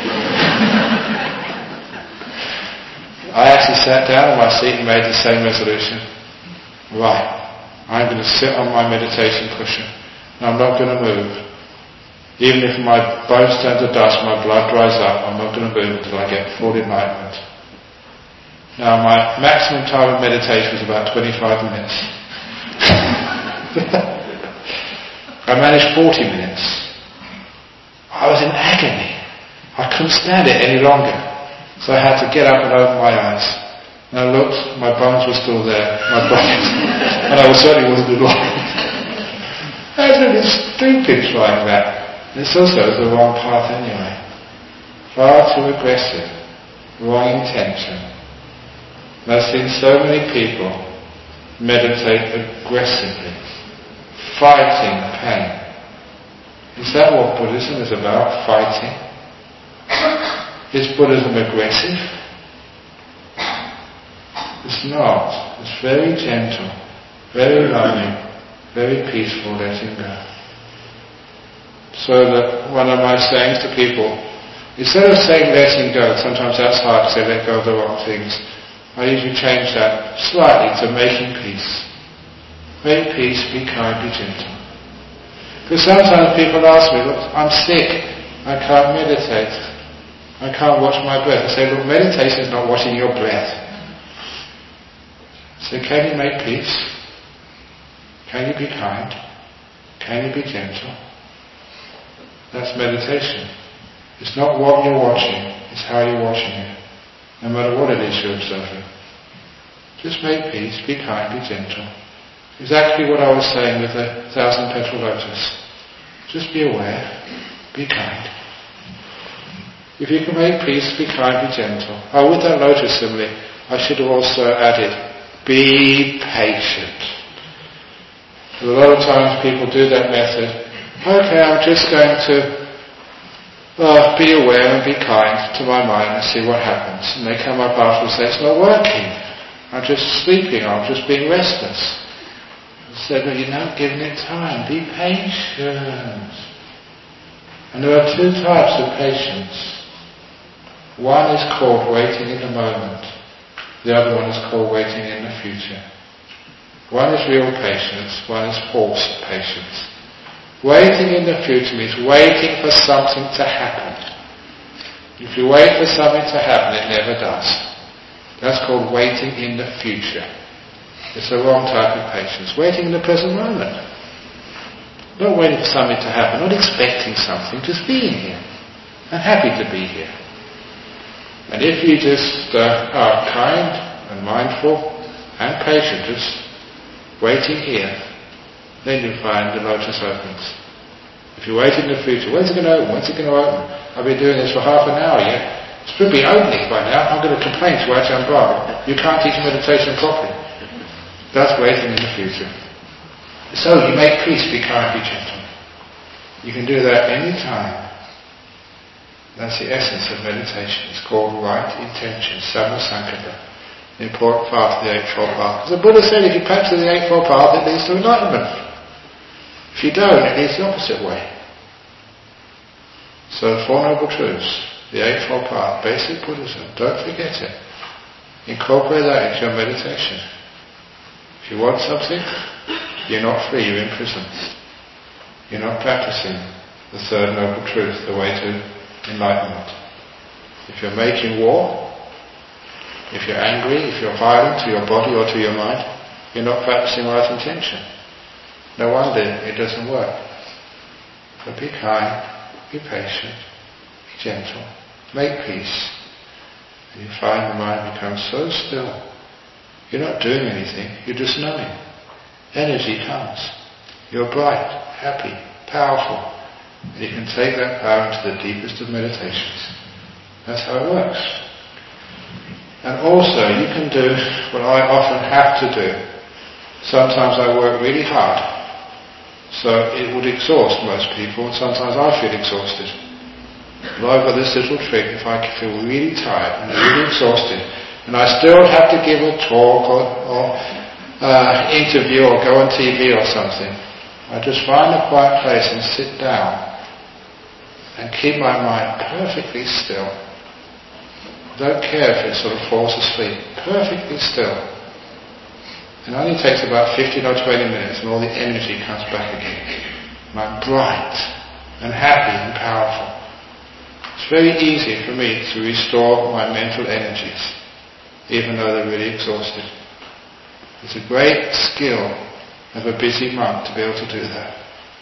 A: I actually sat down on my seat and made the same resolution. Right, I'm going to sit on my meditation cushion. I'm not going to move. Even if my bones turn to dust, my blood dries up, I'm not going to move until I get full enlightenment. Now my maximum time of meditation was about twenty-five minutes. I managed forty minutes. I was in agony. I couldn't stand it any longer. So I had to get up and open my eyes. And I looked, my bones were still there, my bones, and I certainly wasn't enlightened. That's really stupid like that. It's also the wrong path anyway. Far too aggressive. Wrong intention. And I've seen so many people meditate aggressively, fighting pain. Is that what Buddhism is about? Fighting? Is Buddhism aggressive? It's not. It's very gentle, very loving, very peaceful, letting go. So that one of my sayings to people, instead of saying letting go, sometimes that's hard to say let go of the wrong things, I usually change that slightly to making peace. Make peace, be kind, be gentle. Because sometimes people ask me, look, I'm sick, I can't meditate, I can't watch my breath. I say, look, meditation is not watching your breath. So can you make peace? Can you be kind? Can you be gentle? That's meditation. It's not what you're watching, it's how you're watching it. No matter what it is you're observing. Just make peace, be kind, be gentle. Exactly what I was saying with the thousand petal lotus. Just be aware, be kind. If you can make peace, be kind, be gentle. Oh, with that lotus simile, I should have also added, be patient. A lot of times people do that method. Okay, I'm just going to uh, be aware and be kind to my mind and see what happens. And they come up after and say, it's not working. I'm just sleeping, I'm just being restless. I said, no, you're not giving it time. Be patient. And there are two types of patience. One is called waiting in the moment. The other one is called waiting in the future. One is real patience, one is false patience. Waiting in the future means waiting for something to happen. If you wait for something to happen, it never does. That's called waiting in the future. It's the wrong type of patience. Waiting in the present moment. Not waiting for something to happen, not expecting something, just being here. And happy to be here. And if you just uh, are kind and mindful and patient, just waiting here, then you find the lotus opens. If you wait in the future, when's it going to open? When's it going to open? I've been doing this for half an hour yet. It should be opening by now. I'm going to complain to Ajahn Brahm. You can't teach meditation properly. That's waiting in the future. So you make peace, be kind, be gentle. You can do that any time. That's the essence of meditation. It's called right intention, samma sankappa. The important part of the Eightfold Path. Because the Buddha said if you practice the Eightfold Path, it leads to enlightenment. If you don't, it leads the opposite way. So the Four Noble Truths, the Eightfold Path, basic Buddhism, don't forget it. Incorporate that into your meditation. If you want something, you're not free, you're in prison. You're not practicing the Third Noble Truth, the way to enlightenment. If you're making war, if you're angry, if you're violent to your body or to your mind, you're not practicing right intention. No wonder it doesn't work. But be kind, be patient, be gentle, make peace, and you find the mind becomes so still. You're not doing anything, you're just knowing. Energy comes. You're bright, happy, powerful. And you can take that power into the deepest of meditations. That's how it works. And also you can do what I often have to do. Sometimes I work really hard, so it would exhaust most people, and sometimes I feel exhausted. But I've got this little trick. If I feel really tired and really exhausted, and I still have to give a talk or, or uh, interview or go on T V or something, I just find a quiet place and sit down and keep my mind perfectly still. Don't care if it sort of falls asleep. Perfectly still. It only takes about fifteen or twenty minutes and all the energy comes back again. I'm bright and happy and powerful. It's very easy for me to restore my mental energies, even though they're really exhausted. It's a great skill of a busy monk to be able to do that.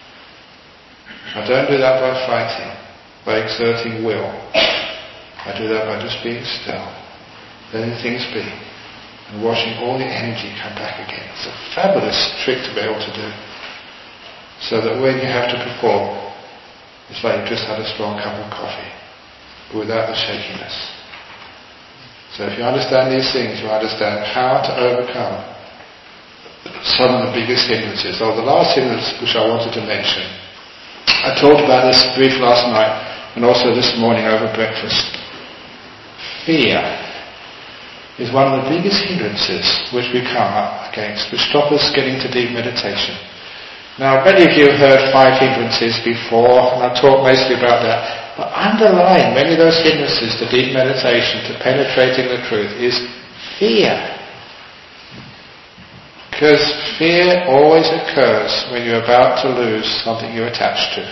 A: I don't do that by fighting, by exerting will. I do that by just being still, letting things be, and watching all the energy come back again. It's a fabulous trick to be able to do. So that when you have to perform, it's like you've just had a strong cup of coffee, but without the shakiness. So if you understand these things, you understand how to overcome some of the biggest hindrances. Oh, the last hindrance which I wanted to mention, I talked about this brief last night and also this morning over breakfast. Fear is one of the biggest hindrances which we come up against, which stop us getting to deep meditation. Now, many of you have heard five hindrances before, and I've talked mostly about that. But underlying many of those hindrances to deep meditation, to penetrating the truth, is fear. Because fear always occurs when you're about to lose something you're attached to.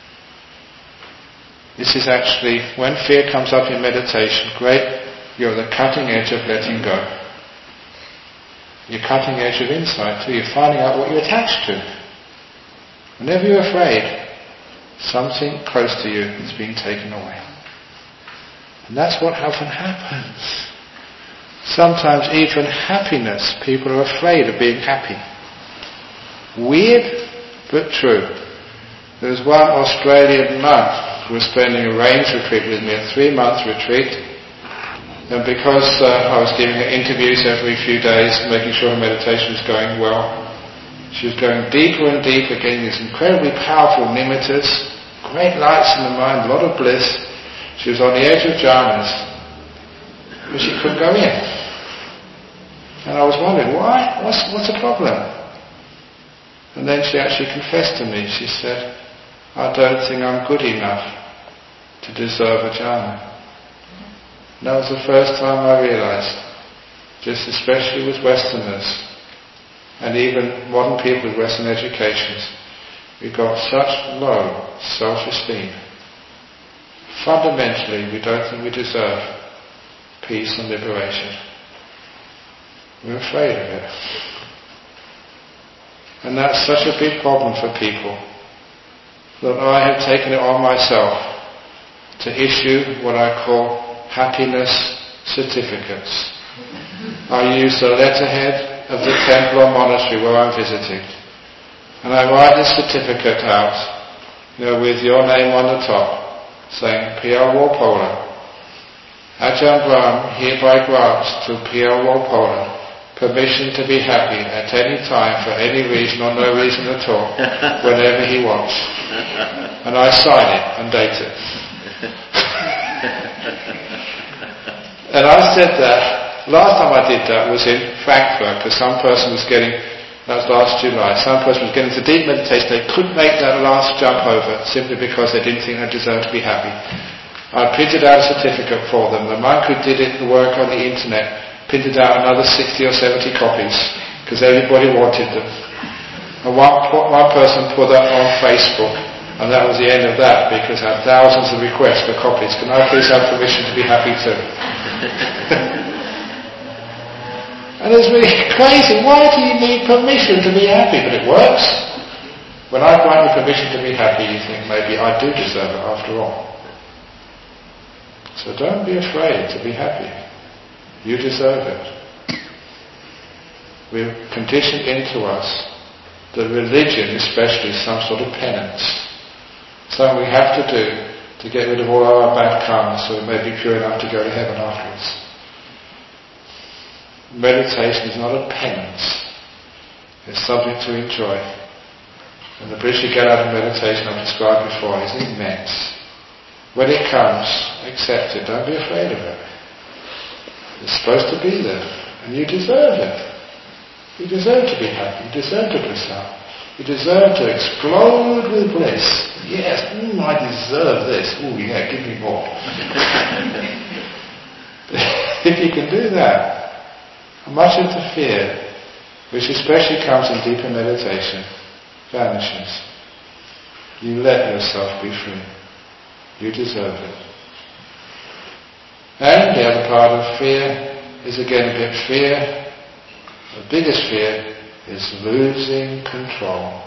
A: This is actually, when fear comes up in meditation, great, you're at the cutting edge of letting go. You're cutting edge of insight too. You're finding out what you're attached to. Whenever you're afraid, something close to you is being taken away. And that's what often happens. Sometimes even happiness, people are afraid of being happy. Weird, but true. There was one Australian monk who was spending a range retreat with me, a three-month retreat. And because uh, I was giving her interviews every few days, making sure her meditation was going well, she was going deeper and deeper, getting these incredibly powerful nimittas, great lights in the mind, a lot of bliss. She was on the edge of jhanas, but she couldn't go in. And I was wondering, why? What's, what's the problem? And then she actually confessed to me. She said, I don't think I'm good enough to deserve a jhana. And that was the first time I realized, just especially with Westerners, and even modern people with Western educations, we've got such low self-esteem. Fundamentally, we don't think we deserve peace and liberation. We're afraid of it. And that's such a big problem for people that I have taken it on myself to issue what I call happiness certificates. I use the letterhead of the temple or monastery where I'm visiting, and I write this certificate out, you know, with your name on the top, saying P L Walpola, Ajahn Brahm hereby grants to P L Walpola permission to be happy at any time for any reason or no reason at all, whenever he wants. And I sign it and date it. And I said that, last time I did that was in Frankfurt, because some person was getting, that was last July, some person was getting into deep meditation, they couldn't make that last jump over simply because they didn't think they deserved to be happy. I printed out a certificate for them. The monk who did it, the work on the internet, printed out another sixty or seventy copies, because everybody wanted them. And one, one person put that on Facebook, and that was the end of that, because I had thousands of requests for copies. Can I please have permission to be happy too? And it's really crazy. Why do you need permission to be happy? But it works. When I grant you permission to be happy, you think maybe I do deserve it after all. So don't be afraid to be happy. You deserve it. We're conditioned into us that religion especially is some sort of penance. Something we have to do to get rid of all our bad karma so we may be pure enough to go to heaven afterwards. Meditation is not a penance. It's something to enjoy. And the bliss you get out of meditation I've described before is immense. When it comes, accept it. Don't be afraid of it. It's supposed to be there, and you deserve it. You deserve to be happy. You deserve to bliss out. You deserve to explode with bliss. Yes, mm, I deserve this. Oh yeah, give me more. If you can do that, much of the fear, which especially comes in deeper meditation, vanishes. You let yourself be free. You deserve it. And the other part of fear is again a bit fear. The biggest fear is losing control.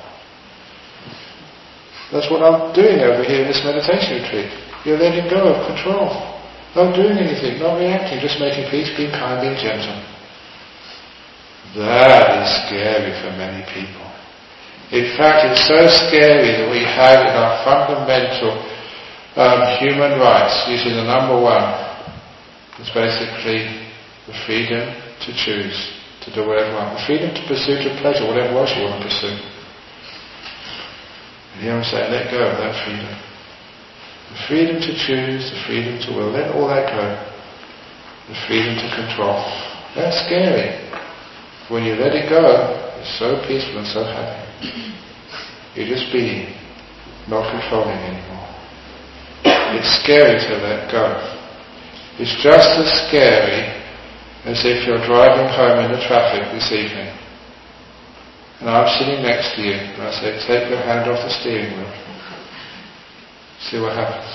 A: That's what I'm doing over here in this meditation retreat. You're letting go of control. Not doing anything, not reacting, just making peace, being kind, being gentle. That is scary for many people. In fact, it's so scary that we have in our fundamental um, human rights, usually the number one, it's basically the freedom to choose, to do whatever you want. The freedom to pursue to pleasure, whatever else you want to pursue. And here I'm saying, let go of that freedom. The freedom to choose, the freedom to will, let all that go. The freedom to control. That's scary. When you let it go, you're so peaceful and so happy. You're just being, not controlling anymore. It's scary to let go. It's just as scary as if you're driving home in the traffic this evening and I'm sitting next to you, and I say, take your hand off the steering wheel. See what happens.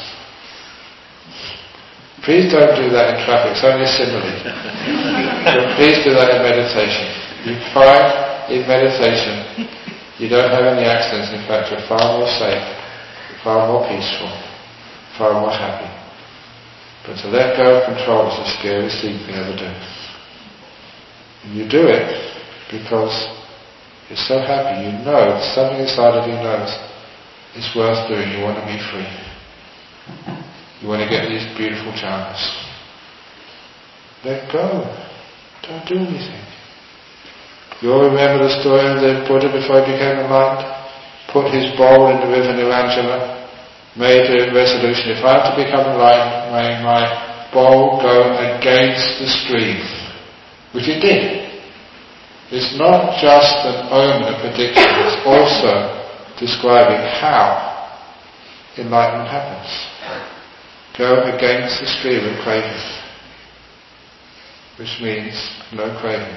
A: Please don't do that in traffic, it's only a simile. But please do that in meditation. You find in meditation you don't have any accidents, in fact you're far more safe, far more peaceful, far more happy. But to let go of control is the scariest thing you can ever do. And you do it because you're so happy, you know, something inside of you knows it's worth doing, you want to be free. You want to get these beautiful jhanas. Let go. Don't do anything. You all remember the story of the Buddha before he became enlightened? Put his bowl in the river Niranjana, made a resolution, if I'm to become enlightened, may my bowl go against the stream. Which it did. It's not just an omen, a prediction, it's also describing how enlightenment happens. Go against the stream of craving. Which means no craving.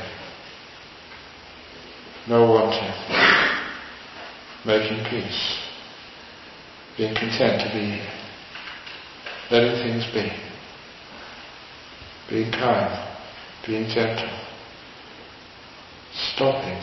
A: No wanting. Making peace. Being content to be here. Letting things be. Being kind. Being gentle. Stopping.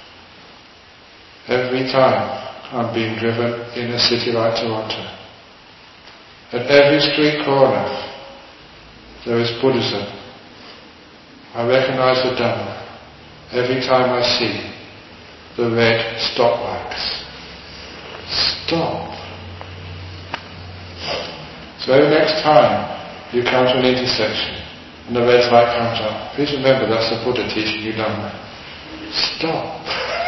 A: Every time I'm being driven in a city like Toronto, at every street corner there is Buddhism. I recognize the Dhamma every time I see the red stop lights. Stop. So every next time you come to an intersection and the red light comes up, please remember that's the Buddha teaching you Dhamma. Stop.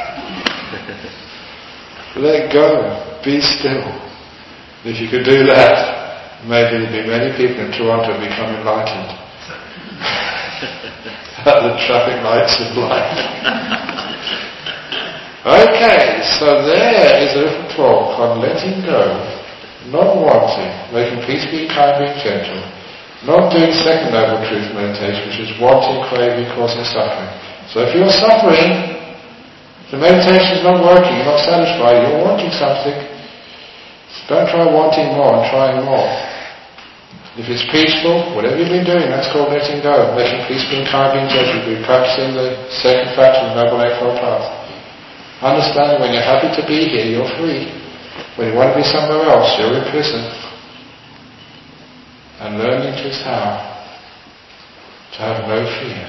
A: Let go. Be still. If you could do that, maybe there'd be many people in Toronto become enlightened. At the traffic lights of life. Okay, so there is a little talk on letting go, not wanting, making peace, being kind, being gentle, not doing second noble truth meditation, which is wanting, craving, causing suffering. So if you're suffering, the meditation is not working, you're not satisfied, you're wanting something, don't try wanting more and trying more. If it's peaceful, whatever you've been doing, that's called letting go, making peace, being kind, being gentle, being practicing the second factor of the Noble Eightfold Path. Understanding when you're happy to be here, you're free. When you want to be somewhere else, you're in prison. And learning just how to have no fear.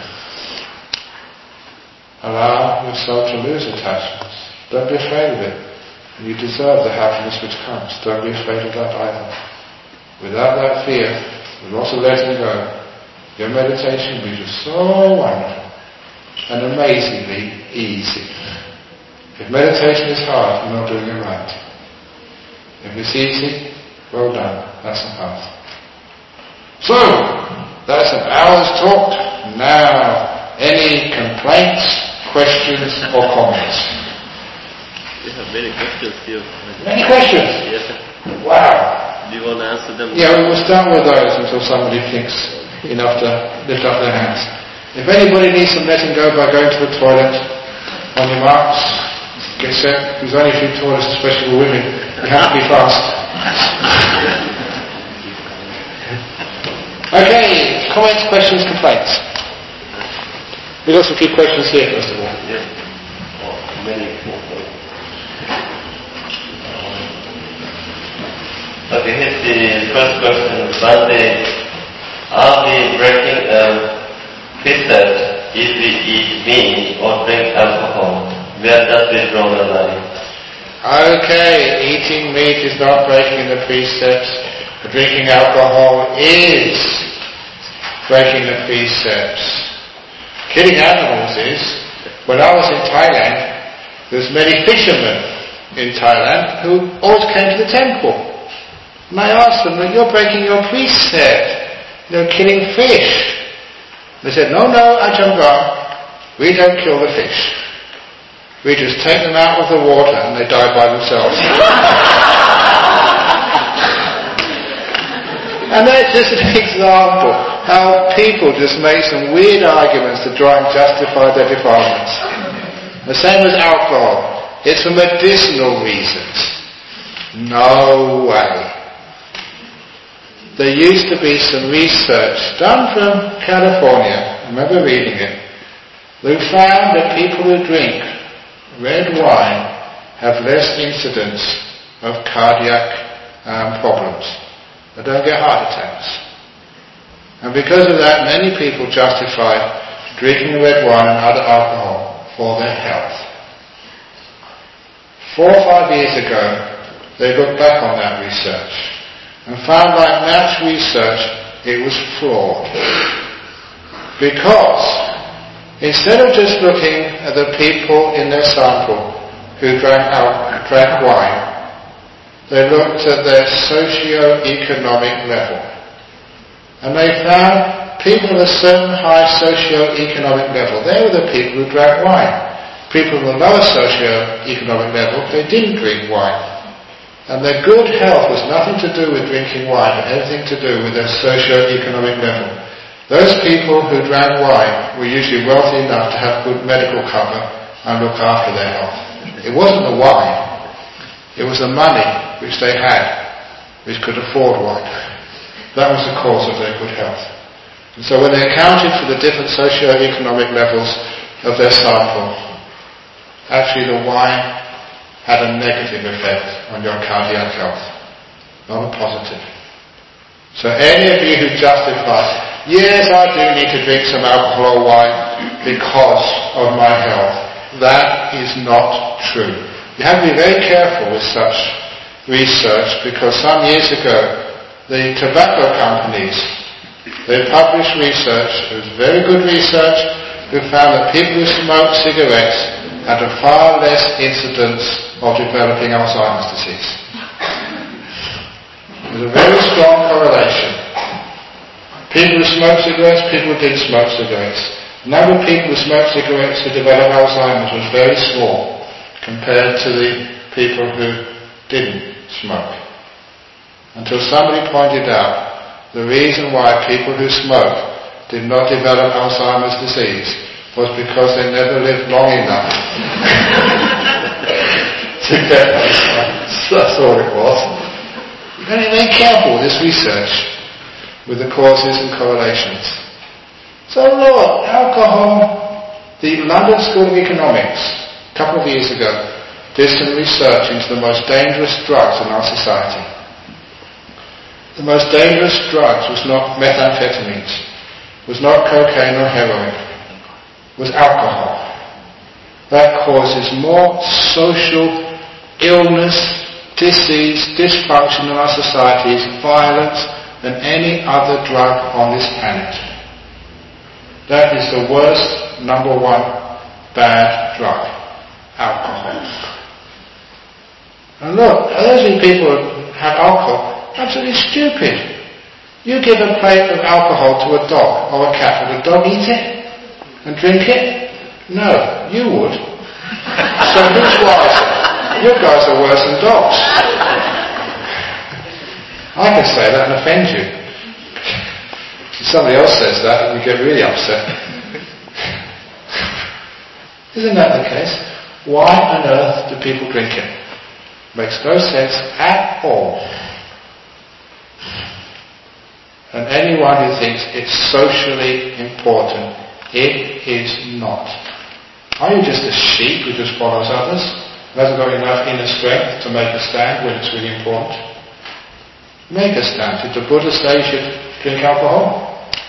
A: Allow yourself to lose attachments. Don't be afraid of it. You deserve the happiness which comes. Don't be afraid of that either. Without that fear, with lots of letting go, your meditation will be just so wonderful and amazingly easy. If meditation is hard, you're not doing it right. If it's easy, well done. That's the path. So, that's an hour's talk. Now, any complaints, questions or comments?
C: We have many questions here.
A: Many questions?
C: Yes, sir.
A: Wow.
C: Do you want to answer them?
A: Yeah, we'll start with those until somebody thinks enough to lift up their hands. If anybody needs some letting go by going to the toilet, on your marks, get set. There's only a few toilets, especially for women. You have to be fast. Okay, comments, questions, complaints. We've got some few questions here, first of all.
C: Yes. Oh, many. Okay, here's the first question. Bhante, are we breaking a precept if we eat meat or drink alcohol? Where does we draw the line?
A: Okay, eating meat is not breaking the precepts. Drinking alcohol is breaking the precepts. Killing animals is. When I was in Thailand, there's many fishermen in Thailand who always came to the temple. And I asked them, you're breaking your precept. You're killing fish. They said, no, no, Ajahn Brahm, we don't kill the fish. We just take them out of the water and they die by themselves. And that's just an example how people just make some weird arguments to try and justify their defilements. The same as alcohol. It's for medicinal reasons. No way. There used to be some research done from California, I remember reading it, who found that people who drink red wine have less incidence of cardiac um, problems. They don't get heart attacks. And because of that, many people justify drinking red wine and other alcohol for their health. Four or five years ago, they looked back on that research and found, like much research, it was flawed. Because instead of just looking at the people in their sample who drank, al- drank wine, they looked at their socio-economic level. And they found people at a certain high socio-economic level, they were the people who drank wine. People at the lower socio-economic level, they didn't drink wine. And their good health was nothing to do with drinking wine, but everything to do with their socio-economic level. Those people who drank wine were usually wealthy enough to have good medical cover and look after their health. It wasn't the wine, it was the money which they had, which could afford wine. That was the cause of their good health. And so when they accounted for the different socio-economic levels of their sample, actually the wine had a negative effect on your cardiac health, not a positive. So any of you who justify, yes, I do need to drink some alcohol or wine because of my health, that is not true. You have to be very careful with such research, because some years ago the tobacco companies, they published research, it was very good research, who found that people who smoked cigarettes had a far less incidence of developing Alzheimer's disease. There's a very strong correlation. People who smoke cigarettes, people who didn't smoke cigarettes. The number of people who smoked cigarettes who developed Alzheimer's was very small compared to the people who didn't smoke. Until somebody pointed out the reason why people who smoke did not develop Alzheimer's disease was because they never lived long enough to get Alzheimer's. That's all it was. You've got to be very careful with this research, with the causes and correlations. So look, alcohol, the London School of Economics, a couple of years ago, did some research into the most dangerous drugs in our society. The most dangerous drugs was not methamphetamines, was not cocaine or heroin, was alcohol. That causes more social illness, disease, dysfunction in our societies, violence, than any other drug on this planet. That is the worst, number one, bad drug. Alcohol. And look, those people who have alcohol, absolutely stupid. You give a plate of alcohol to a dog or a cat, would the dog eat it and drink it? No, you would. So who's wiser? You guys are worse than dogs. I can say that and offend you. If somebody else says that, and you get really upset. Isn't that the case? Why on earth do people drink it? Makes no sense at all. And anyone who thinks it's socially important, it is not. Are you just a sheep who just follows others, who hasn't got enough inner strength to make a stand when it's really important? Make a stand. Did the Buddha say you should drink alcohol?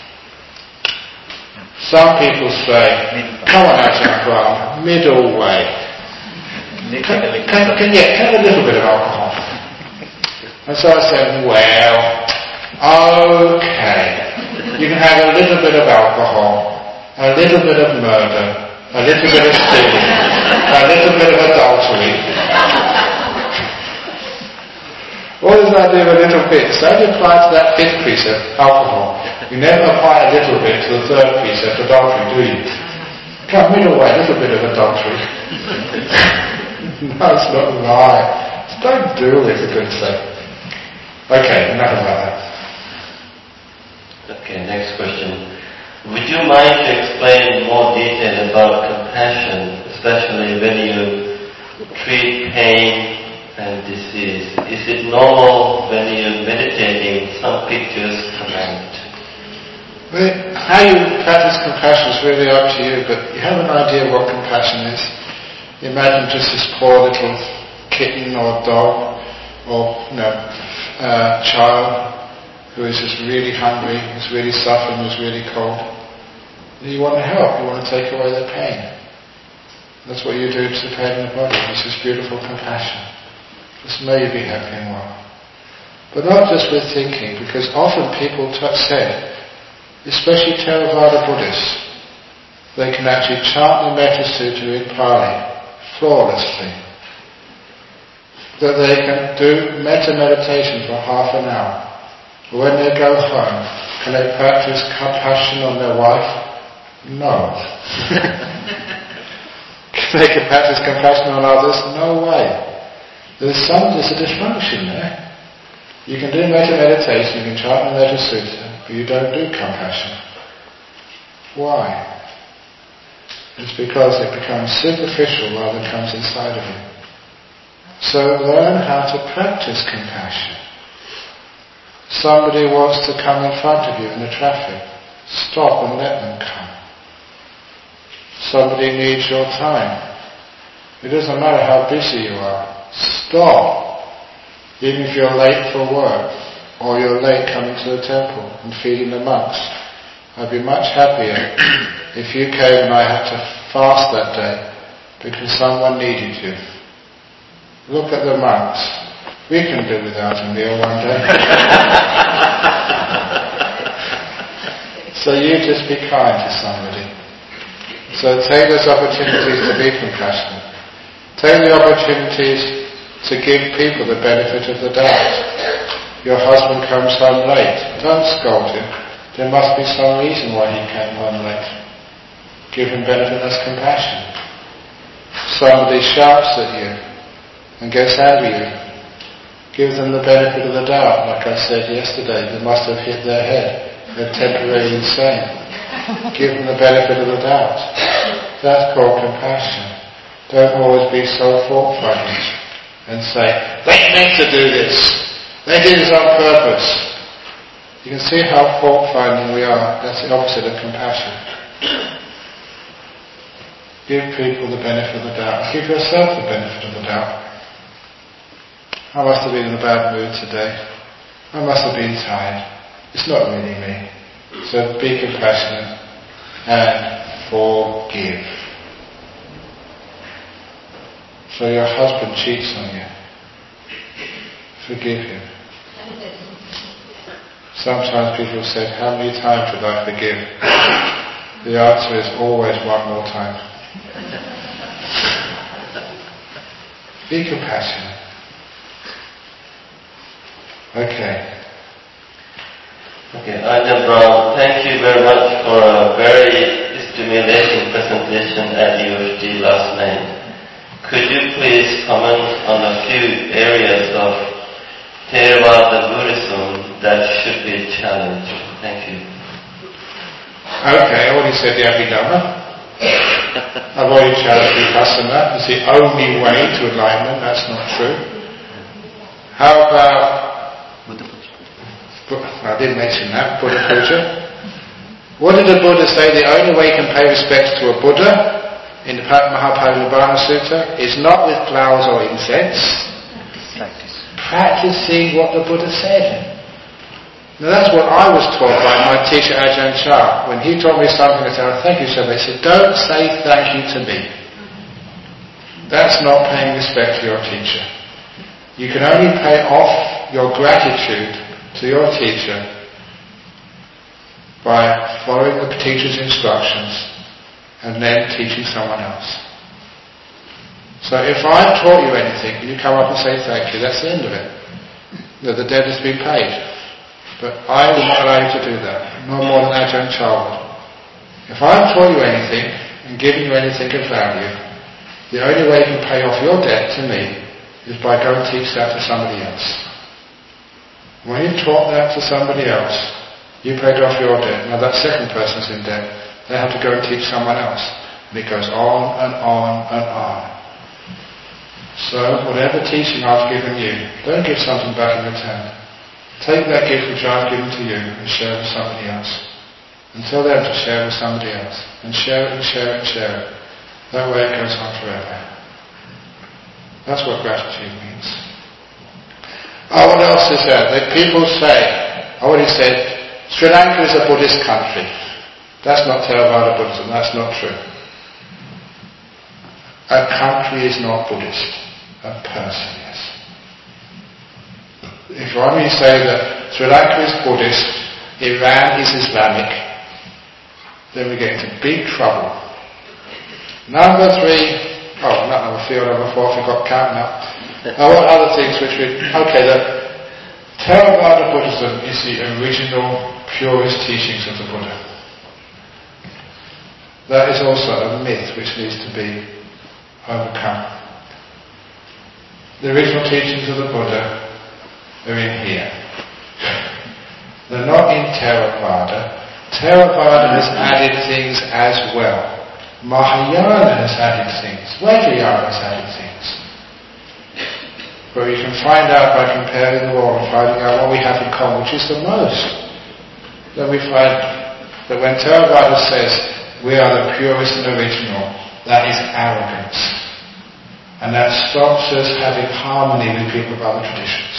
A: Some people say, come on Ajahn Brahm, middle way. Can, can, can, yeah, can have a little bit of alcohol. And so I said, well, okay, you can have a little bit of alcohol, a little bit of murder, a little bit of stealing, a little bit of adultery. What does that do a little bit? So you apply to that fifth precept, alcohol. You never apply a little bit to the third precept, adultery, do you? Come middle way, a little bit of adultery. No, it's not right. Just don't do it, for goodness sake. Okay, enough about that.
C: Okay, next question. Would you mind to explain in more detail about compassion, especially when you treat pain and disease. Is it normal when you're meditating, some pictures come out?
A: Well, how you practice compassion is really up to you, but you have an idea what compassion is. Imagine just this poor little kitten or dog or you know, uh, child who is just really hungry, is really suffering, is really cold. And you want to help, you want to take away their pain. That's what you do to the pain in the body. This is beautiful compassion. This may be happening well. But not just with thinking, because often people t- said, especially Theravada Buddhists, they can actually chant the Metta Sutta in Pali flawlessly. That they can do metta meditation for half an hour. But when they go home, can they practice compassion on their wife? No. They can practice compassion on others? No way. There's some, there's a dysfunction there. You can do metta meditation, you can chant the Metta Sutta, but you don't do compassion. Why? It's because it becomes superficial rather than comes inside of you. So learn how to practice compassion. Somebody wants to come in front of you in the traffic. Stop and let them come. Somebody needs your time. It doesn't matter how busy you are. Stop. Even if you're late for work or you're late coming to the temple and feeding the monks. I'd be much happier if you came and I had to fast that day because someone needed you. Look at the monks. We can do without a meal one day. So you just be kind to somebody. So take those opportunities to be compassionate. Take the opportunities to give people the benefit of the doubt. Your husband comes home late. Don't scold him. There must be some reason why he came home late. Give him benefit, that's compassion. Somebody shouts at you and gets angry at you. Give them the benefit of the doubt. Like I said yesterday, they must have hit their head. They're temporarily insane. Give them the benefit of the doubt. That's called compassion. Don't always be so fault-finding and say, they meant to do this. They did this on purpose. You can see how fault-finding we are. That's the opposite of compassion. Give people the benefit of the doubt. Give yourself the benefit of the doubt. I must have been in a bad mood today. I must have been tired. It's not really me. So be compassionate and forgive. So your husband cheats on you. Forgive him. Sometimes people say, how many times should I forgive? The answer is always one more time. Be compassionate. Okay.
C: Okay, Ajahn Brahm, thank you very much for a very stimulating presentation at U F G last night. Could you please comment on a few areas of Theravada Buddhism that should be challenged? Thank you.
A: Okay, I already said the Abhidhamma. I've already challenged Vipassana. It's the only way to enlightenment. That's not true. How about
B: Buddha Puja?
A: I didn't mention that. Buddha Puja. What did the Buddha say? The only way you can pay respect to a Buddha in the Mahaparinibbana Sutta is not with flowers or incense.
B: Practice.
A: Practicing what the Buddha said. Now that's what I was taught by my teacher Ajahn Chah. When he taught me something, I said, oh, thank you so much. He said, don't say thank you to me. That's not paying respect to your teacher. You can only pay off your gratitude to your teacher by following the teacher's instructions and then teaching someone else. So if I've taught you anything and you come up and say thank you, that's the end of it. That the debt has been paid. But I will not allow you to do that, no more than Ajahn Chah would. If I've taught you anything and given you anything of value, the only way you can pay off your debt to me is by going to teach that to somebody else. When you've taught that to somebody else, you paid off your debt. Now that second person's in debt. They have to go and teach someone else. And it goes on and on and on. So whatever teaching I've given you, don't give something back in return. Take that gift which I've given to you and share it with somebody else. And tell them to share it with somebody else. And share it and share it and share it. That way it goes on forever. That's what gratitude means. Oh, what else is there? That people say, I already said, Sri Lanka is a Buddhist country. That's not Theravada Buddhism, that's not true. A country is not Buddhist. A person is. If you want me to say that Sri Lanka is Buddhist, Iran is Islamic, then we get into big trouble. Number three, oh, not number three or number four, if you've got count now. Now what other things which we, okay, the Theravada Buddhism is the original, purest teachings of the Buddha. That is also a myth which needs to be overcome. The original teachings of the Buddha are in here. They're not in Theravada. Theravada has added things as well. Mahayana has added things. Vajrayana has added things. But you can find out by comparing them all and finding out what we have in common, which is the most. Then we find that when Theravada says we are the purest and original, that is arrogance. And that stops us having harmony with people of other traditions.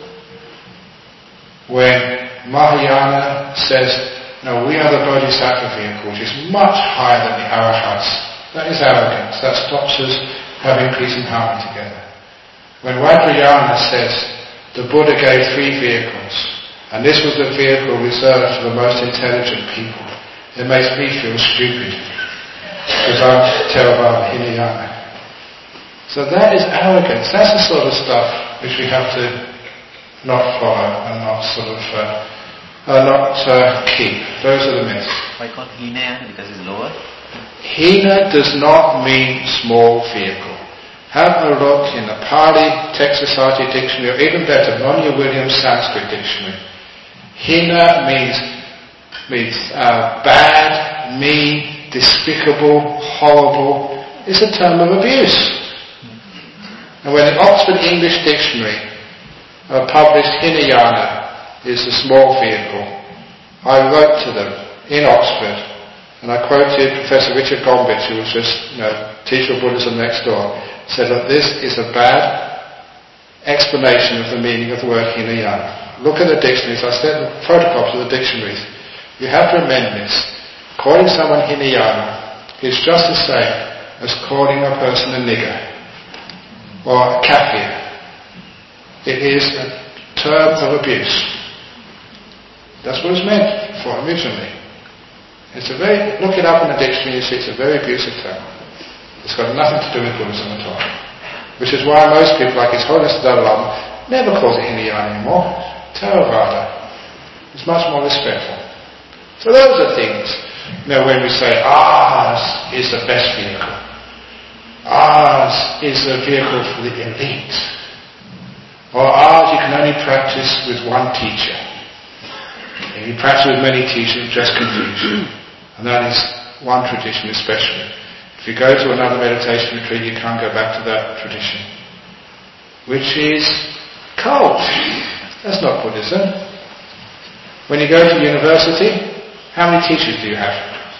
A: When Mahayana says, no, we are the Bodhisattva vehicle, which is much higher than the Arahats, that is arrogance. That stops us having peace and harmony together. When Vajrayana says, the Buddha gave three vehicles, and this was the vehicle reserved for the most intelligent people, it makes me feel stupid, because I'm Theravada Hinayana. So that is arrogance. That's the sort of stuff which we have to not follow and not sort of uh, uh, not uh, keep. Those are the myths.
B: Why called Hinayana? Because it's lower?
A: Hina does not mean small vehicle. Have a look in the Pali Text Society Dictionary, or even better, Monia Williams Sanskrit Dictionary. Hina means means uh, bad, mean, despicable, horrible. It's a term of abuse. And when the Oxford English Dictionary uh, published Hinayana is a small vehicle, I wrote to them in Oxford, and I quoted Professor Richard Gombrich, who was just, you know, teacher of Buddhism next door, said that this is a bad explanation of the meaning of the word Hinayana. Look at the dictionaries. I sent photocopies of the dictionaries. You have to amend this. Calling someone Hinayana is just the same as calling a person a nigger or a kafir. It is a term of abuse. That's what it's meant for originally. It's a very, look it up in the dictionary, you see it's a very abusive term. It's got nothing to do with Buddhism at all. Which is why most people, like His Holiness the Dalai Lama, never calls it Hinayana anymore. Theravada. It's much more respectful. So those are things, you know, when we say ours is the best vehicle. Ours is the vehicle for the elite. Or ours you can only practice with one teacher. If you practice with many teachers, it just confuse you. And that is one tradition especially. If you go to another meditation retreat, you can't go back to that tradition. Which is cult. That's not Buddhism. When you go to university, how many teachers do you have?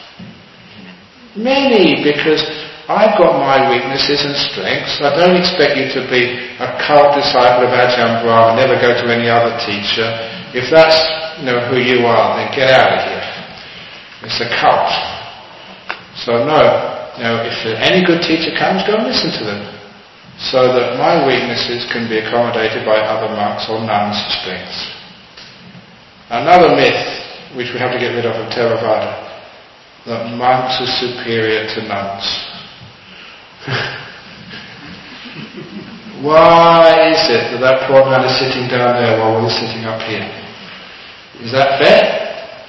A: Many, because I've got my weaknesses and strengths. I don't expect you to be a cult disciple of Ajahn Brahm and never go to any other teacher. If that's, you know, who you are, then get out of here. It's a cult. So no, you know, if any good teacher comes, go and listen to them, so that my weaknesses can be accommodated by other monks or nuns' strengths. Another myth which we have to get rid of in Theravada, that monks are superior to nuns. Why is it that that poor man is sitting down there while we're sitting up here? Is that fair?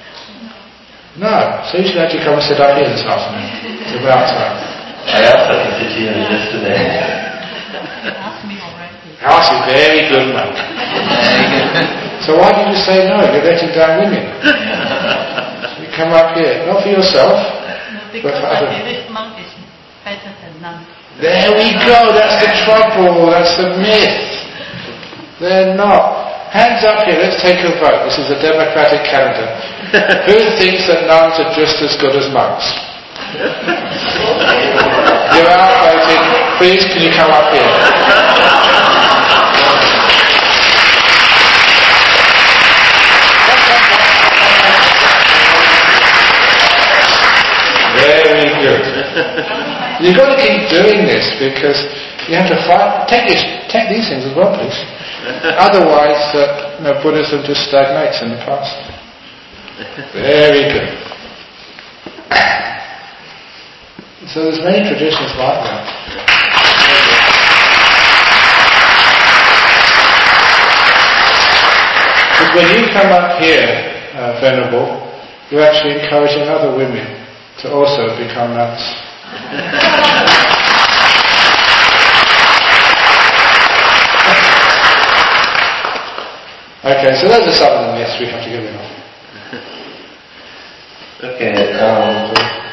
A: No. So you should actually come and sit up here this afternoon. It's about time.
C: I asked her to sit here yesterday.
B: Ask me already.
A: That's a very good man. So why did you say no? You're letting down women. You come up here, not for yourself,
B: No, because
A: but for
B: the
A: other.
B: Buddhist monk is better than none.
A: There we go, that's the trouble, that's the myth. They're not. Hands up here, let's take a vote. This is a democratic calendar. Who thinks that nuns are just as good as monks? You're out voting. Please, can you come up here? Very good. You've got to keep doing this because you have to fight. Take this, take these things as well, please. Otherwise, uh, you know, Buddhism just stagnates in the past. Very good. So there's many traditions like that. But when you come up here, uh, Venerable, you're actually encouraging other women to also become nuns. Okay, so those are some of the myths we have to get rid of.
C: Okay, um,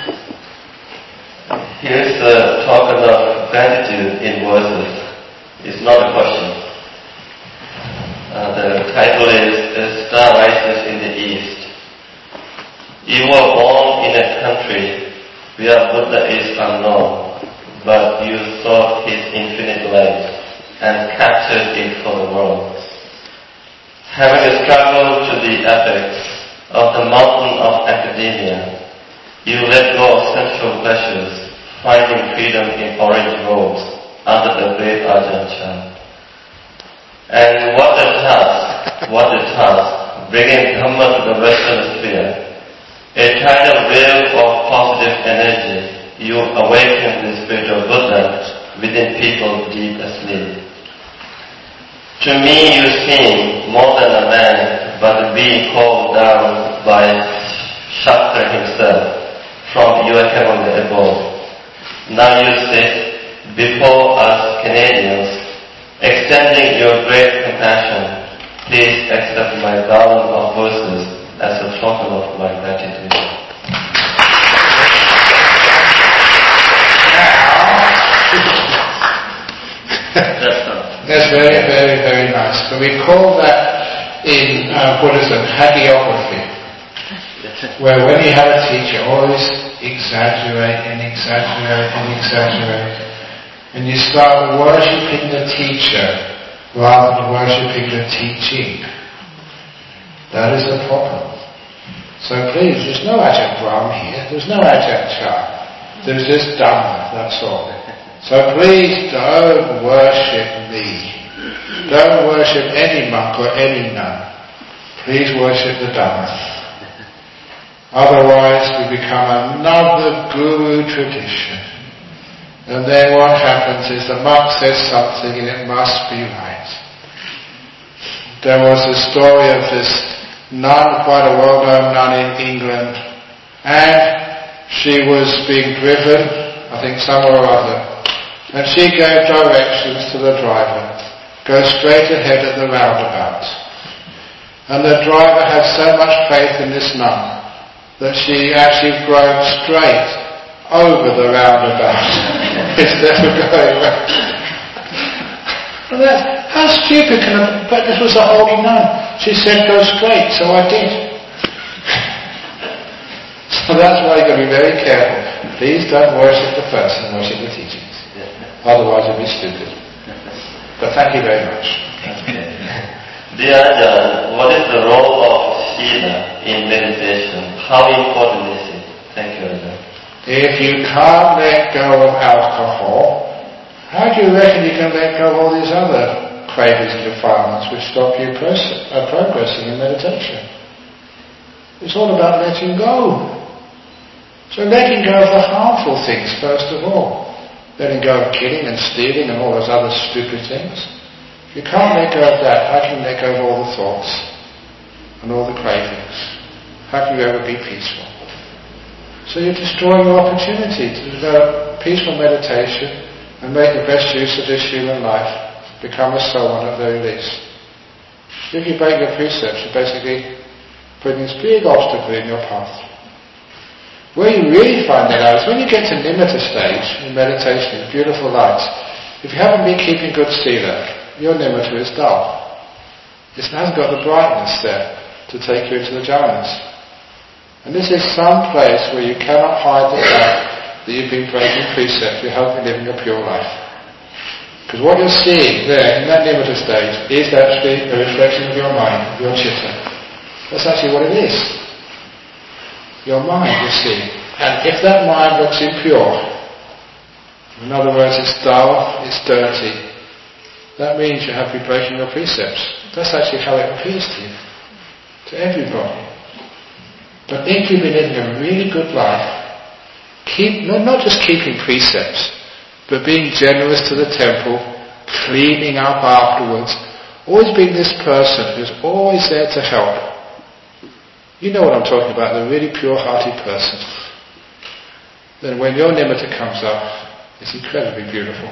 C: here's the token of gratitude in verses. It's not a question. Uh, the title is "The Star Rises in the East." You were born in a country where Buddha is unknown, but you sought his infinite light and captured it for the world. Having struggled to the apex of the mountain of academia, you let go of sensual pleasures, finding freedom in orange robes under the great Ajahn Chah. And what a task, what a task, bringing Dhamma to the Western sphere. A tidal wave of positive energy, you awaken the spirit of Buddha within people deep asleep. To me you seem more than a man, but a being called down by Shakta himself from your heavenly abode. Now you sit before us Canadians, extending your great compassion. Please accept my garland of verses as a token of my gratitude.
A: That's very, very, very nice. But we call that in uh, Buddhism hagiography, where when you have a teacher, always exaggerate and exaggerate and exaggerate, and you start worshipping the teacher rather than worshipping the teaching. That is the problem. So please, there's no Ajahn Brahm here, there's no Ajahn Chah, there's just Dhamma, that's all. So please don't worship me. Don't worship any monk or any nun. Please worship the Dhamma. Otherwise we become another guru tradition. And then what happens is the monk says something and it must be right. There was a story of this nun, quite a well-known nun in England, and she was being driven, I think somewhere or other, and she gave directions to the driver. Go straight ahead at the roundabout. And the driver had so much faith in this nun that she actually drove straight over the roundabout instead of going around. And that, how stupid can a... But this was a holy nun. She said go straight, so I did. So that's why you've got to be very careful. Please don't worship the person, worship the teachings. Otherwise it'll be stupid. But thank you very much.
C: Dear Ajahn, what is the role of Sila in meditation? How important is it? Thank you, Ajahn.
A: If you can't let go of alcohol, how do you reckon you can let go of all these other cravings and defilements which stop you pros- uh, progressing in meditation? It's all about letting go. So letting go of the harmful things first of all. Letting go of killing and stealing and all those other stupid things. If you can't let go of that, how can you let go of all the thoughts and all the cravings? How can you ever be peaceful? So you're destroying your opportunity to develop peaceful meditation and make the best use of this human life. Become a soul at the very least. If you break your precepts, you're basically putting this big obstacle in your path. Where you really find that out is when you get to nimitta stage in meditation, in beautiful lights. If you haven't been keeping good sila, your nimitta is dull. It hasn't got the brightness there to take you into the jhanas. And this is some place where you cannot hide the fact that you've been breaking precepts, you're helping living a pure life. Because what you're seeing there in that nimitta stage is actually a reflection of your mind, of your chitta. That's actually what it is. Your mind, you see. And if that mind looks impure, in other words, it's dull, it's dirty, that means you have been breaking your precepts. That's actually how it appears to you, to everybody. But if you've been living a really good life, keep not, not just keeping precepts, but being generous to the temple, cleaning up afterwards, always being this person who's always there to help. You know what I'm talking about, the really pure-hearted person. Then when your nimitta comes up, it's incredibly beautiful.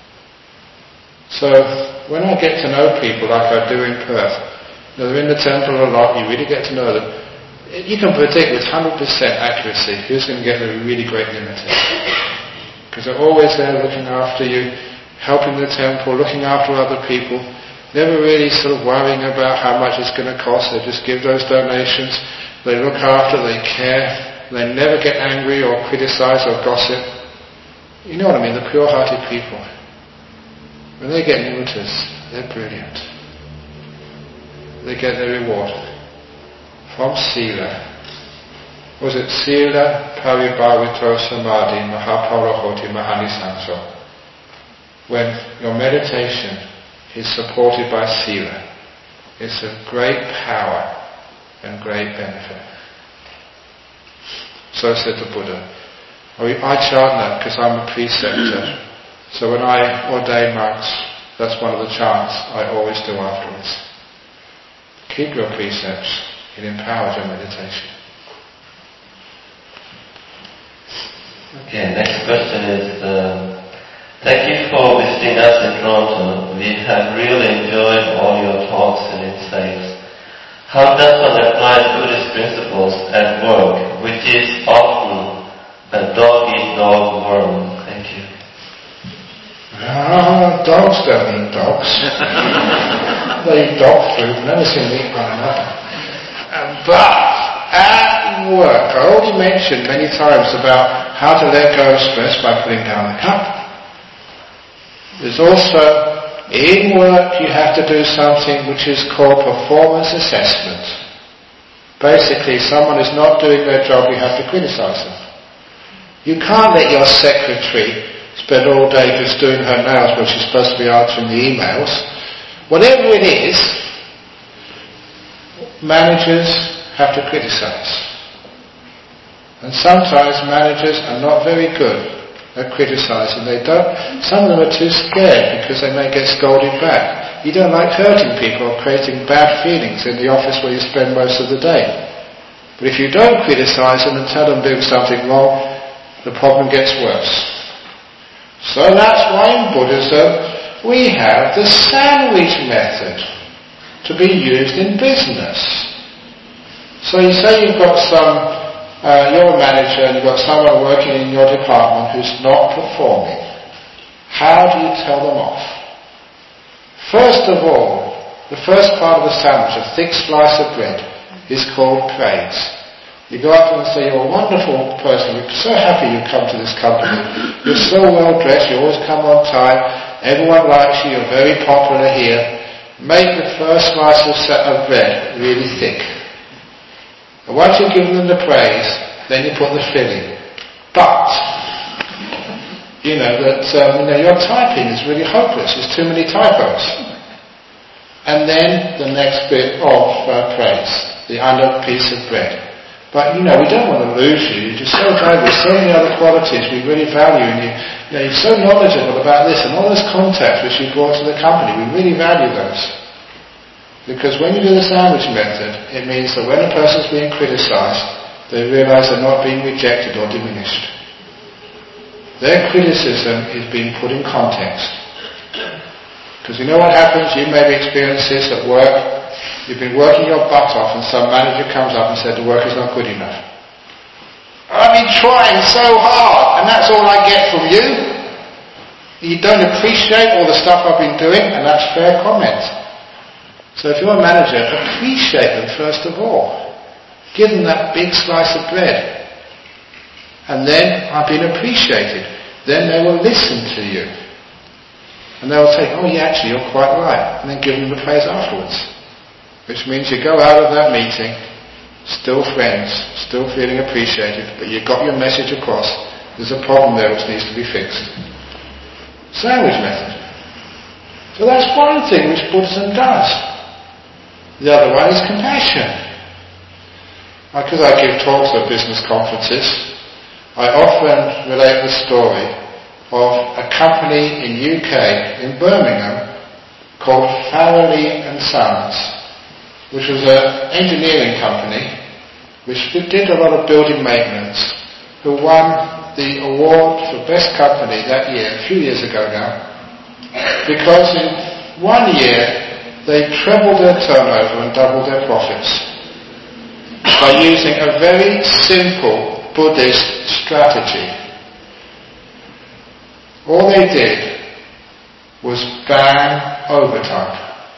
A: So when I get to know people like I do in Perth, you know, they're in the temple a lot, you really get to know them. You can predict with one hundred percent accuracy who's going to get a really great nimitta. Because they're always there looking after you, helping the temple, looking after other people, never really sort of worrying about how much it's going to cost. They just give those donations, they look after, they care, they never get angry or criticize or gossip. You know what I mean, the pure-hearted people. When they get nimittas, they're brilliant. They get their reward from sila. Was it sila paribhavito samadhi mahapaurohoti mahanisanso? When your meditation is supported by sila, it's of great power and great benefit. So said the Buddha. I chant that because I'm a preceptor. So when I ordain monks, that's one of the chants I always do afterwards. Keep your precepts. It empowers your meditation.
C: Okay, next question is, uh, thank you for visiting us in Toronto. We have really enjoyed all your talks and insights. How does one apply Buddhist principles at work, which is often a dog-eat-dog world? Thank you.
A: Ah, dogs don't eat dogs. They eat dog food, never seen them eat one another. But at work, I already mentioned many times about how to let go of stress by putting down the cup. There's also, in work you have to do something which is called performance assessment. Basically, someone is not doing their job, you have to criticize them. You can't let your secretary spend all day just doing her nails when she's supposed to be answering the emails. Whatever it is, managers have to criticize. And sometimes managers are not very good at criticizing. They don't, some of them are too scared because they may get scolded back. You don't like hurting people or creating bad feelings in the office where you spend most of the day. But if you don't criticize them and tell them doing something wrong, the problem gets worse. So that's why in Buddhism we have the sandwich method to be used in business. So you say you've got some, uh, you're a manager and you've got someone working in your department who's not performing. How do you tell them off? First of all, the first part of the sandwich, a thick slice of bread, is called praise. You go up to them and say, you're a wonderful person, we're so happy you come to this company. You're so well dressed, you always come on time, everyone likes you, you're very popular here. Make the first slice of, of bread really thick. And once you've given them the praise, then you put the filling. But, you know, that um, you know, your typing is really hopeless, there's too many typos. And then the next bit of uh, praise, the other piece of bread. But, you know, we don't want to lose you. You're just so valuable. There's so many other qualities we really value in you. You know, you're so knowledgeable about this and all those contacts which you brought to the company. We really value those. Because when you do the sandwich method, it means that when a person's being criticized, they realize they're not being rejected or diminished. Their criticism is being put in context. Because you know what happens? You maybe experience this at work. You've been working your butt off and some manager comes up and said the work is not good enough. Oh, I've been trying so hard, and that's all I get from you. You don't appreciate all the stuff I've been doing, and that's fair comment. So if you're a manager, appreciate them first of all. Give them that big slice of bread. And then, I've been appreciated. Then they will listen to you. And they will say, oh yeah, actually you're quite right. And then give them the praise afterwards. Which means you go out of that meeting, still friends, still feeling appreciated, but you got your message across. There's a problem there which needs to be fixed. Sandwich method. So that's one thing which Buddhism does. The other one is compassion. Because I give talks at business conferences, I often relate the story of a company in U K, in Birmingham, called Farrelly and Sons, which was an engineering company which did a lot of building maintenance, who won the award for best company that year, a few years ago now, because in one year they trebled their turnover and doubled their profits by using a very simple Buddhist strategy. All they did was ban overtime.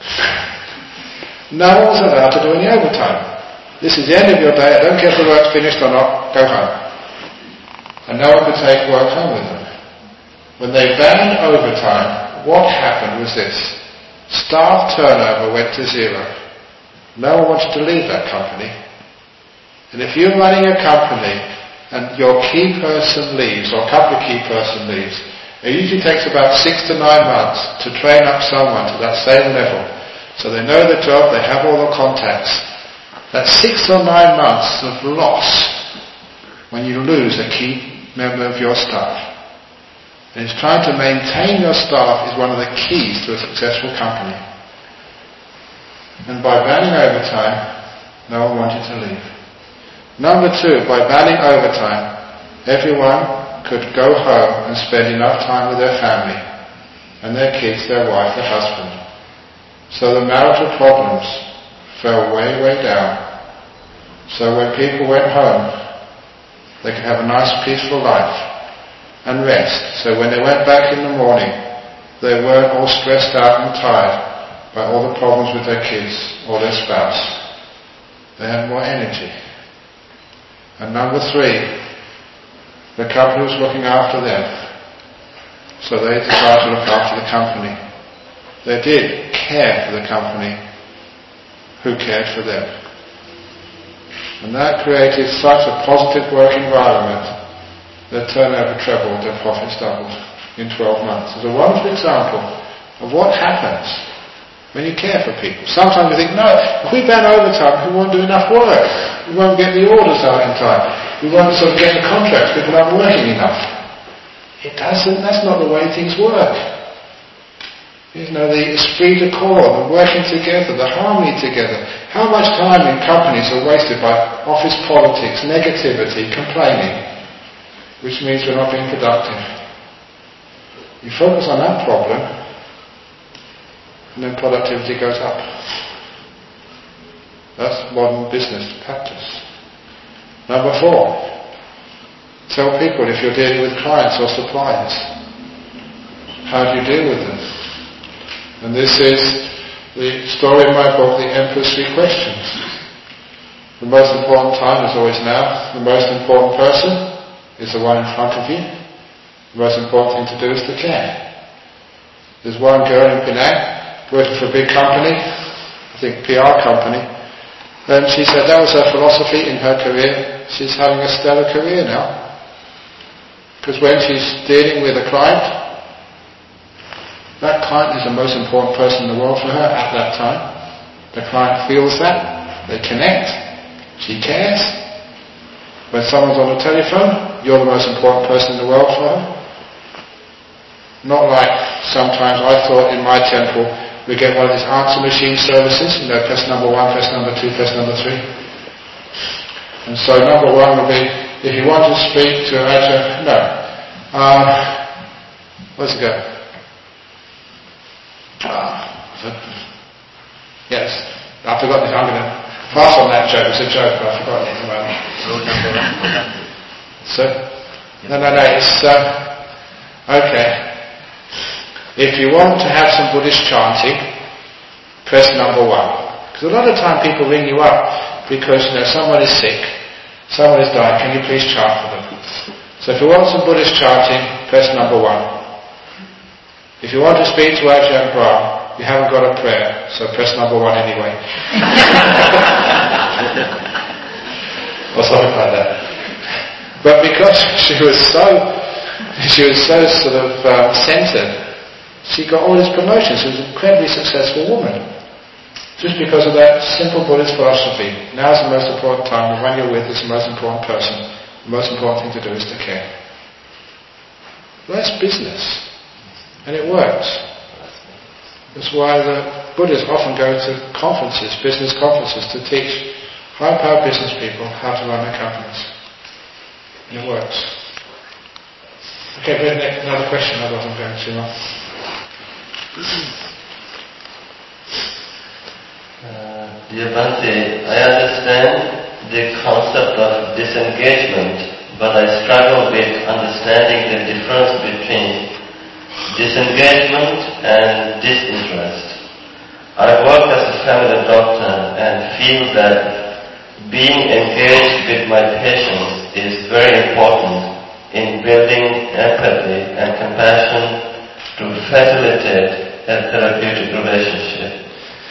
A: No one was allowed to do any overtime. This is the end of your day, I don't care if the work's finished or not, go home. And no one could take work home with them. When they banned overtime, what happened was this. Staff turnover went to zero. No one wanted to leave that company. And if you're running a company and your key person leaves, or a couple of key person leaves, it usually takes about six to nine months to train up someone to that same level. So they know the job, they have all the contacts. That's six or nine months of loss when you lose a key member of your staff. And it's trying to maintain your staff is one of the keys to a successful company. And by banning overtime, no one wanted to leave. Number two, by banning overtime, everyone could go home and spend enough time with their family and their kids, their wife, their husband. So the marital problems fell way, way down. So when people went home, they could have a nice peaceful life and rest. So when they went back in the morning, they weren't all stressed out and tired by all the problems with their kids or their spouse. They had more energy. And number three, the company was looking after them. So they decided to look after the company. They did care for the company who cared for them. And that created such a positive work environment that turnover trebled, their profits doubled in twelve months. It's a wonderful example of what happens when you care for people. Sometimes we think, no, if we ban overtime, we won't do enough work. We won't get the orders out in time. We won't sort of get the contracts, people aren't working enough. It doesn't, that's not the way things work. You know, the esprit de corps, the working together, the harmony together. How much time in companies are wasted by office politics, negativity, complaining, which means we're not being productive. You focus on that problem, and then productivity goes up. That's modern business practice. Number four, tell people if you're dealing with clients or suppliers, how do you deal with them? And this is the story in my book, The Emperor's Three Questions. The most important time is always now. The most important person is the one in front of you. The most important thing to do is to care. There's one girl in Penang working for a big company, I think P R company, and she said that was her philosophy in her career. She's having a stellar career now. Because when she's dealing with a client, that client is the most important person in the world for her at that time. The client feels that, they connect, she cares. When someone's on the telephone, you're the most important person in the world for her. Not like sometimes I thought in my temple, we get one of these answer machine services, you know, press number one, press number two, press number three. And so number one will be, if you want to speak to Ajahn, no. Um, where's it go? Ah, yes, I've forgotten it. I'm going to pass on that joke. It's a joke, but I've forgotten it at the moment.
B: Rule number one.
A: So, no, no, no, it's, um, okay. If you want to have some Buddhist chanting, press number one. Because a lot of time people ring you up because, you know, someone is sick, someone is dying, can you please chant for them? So if you want some Buddhist chanting, press number one. If you want to speak to Ajahn Brahm, you haven't got a prayer, so press number one anyway. Or something like that. But because she was so, she was so sort of um, centered, she got all these promotions. She was an incredibly successful woman. Just because of that simple Buddhist philosophy. Now is the most important time. The one you're with is the most important person. The most important thing to do is to care. Well, that's business. And it works. That's why the Buddhists often go to conferences, business conferences, to teach high-powered business people how to run their companies. And it works. Okay, but another question, otherwise I'm going too long.
C: Uh, dear Bhante, I understand the concept of disengagement, but I struggle with understanding the difference between disengagement and disinterest. I work as a family doctor and feel that being engaged with my patients is very important in building empathy and compassion to facilitate a therapeutic relationship.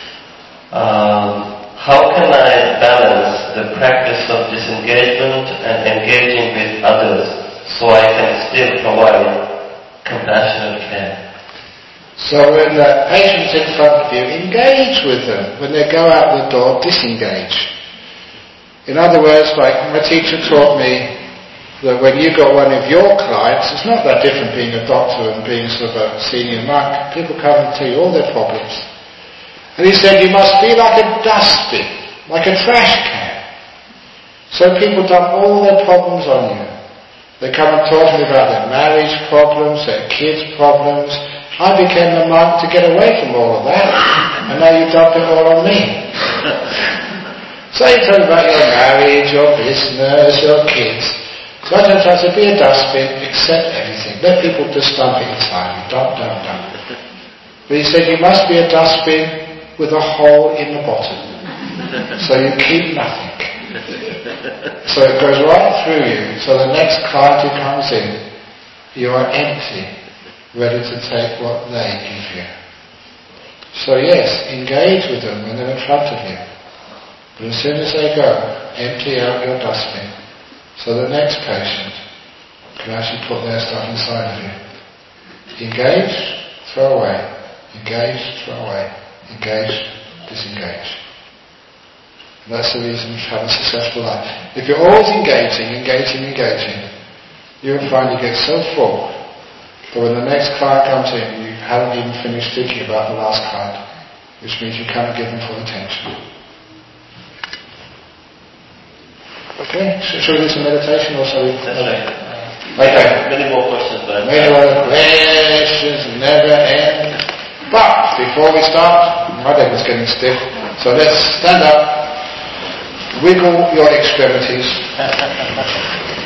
C: Um, how can I balance the practice of disengagement and engaging with others so I can still provide compassionate care?
A: So when the patient's in front of you, engage with them. When they go out the door, disengage. In other words, like my teacher taught me that when you got one of your clients, it's not that different being a doctor and being sort of a senior monk. People come and tell you all their problems. And he said you must be like a dustbin, like a trash can. So people dump all their problems on you. They come and talk to me about their marriage problems, their kids' problems. I became a monk to get away from all of that, and now you dump it all on me. So you talk about your marriage, your business, your kids. So I don't try to be a dustbin, accept everything. Let people just dump it inside you. Dump, dump, dump. But he said you must be a dustbin with a hole in the bottom. So you keep nothing. So it goes right through you. So the next client who comes in, you are empty, ready to take what they give you. So yes, engage with them when they're in front of you. But as soon as they go, empty out your dustbin. So the next patient can actually put their stuff inside of you. Engage, throw away. Engage, throw away. Engage, disengage. And that's the reason to have a successful life. If you're always engaging, engaging, engaging, you'll find you get so full that when the next client comes in, you haven't even finished thinking about the last client, which means you can't give them full attention. Okay, shall we do some meditation or shall we?
C: That's right.
A: Okay.
C: Many more questions, but
A: Many more questions never end. But before we start, my leg is getting stiff, so let's stand up, wiggle your extremities.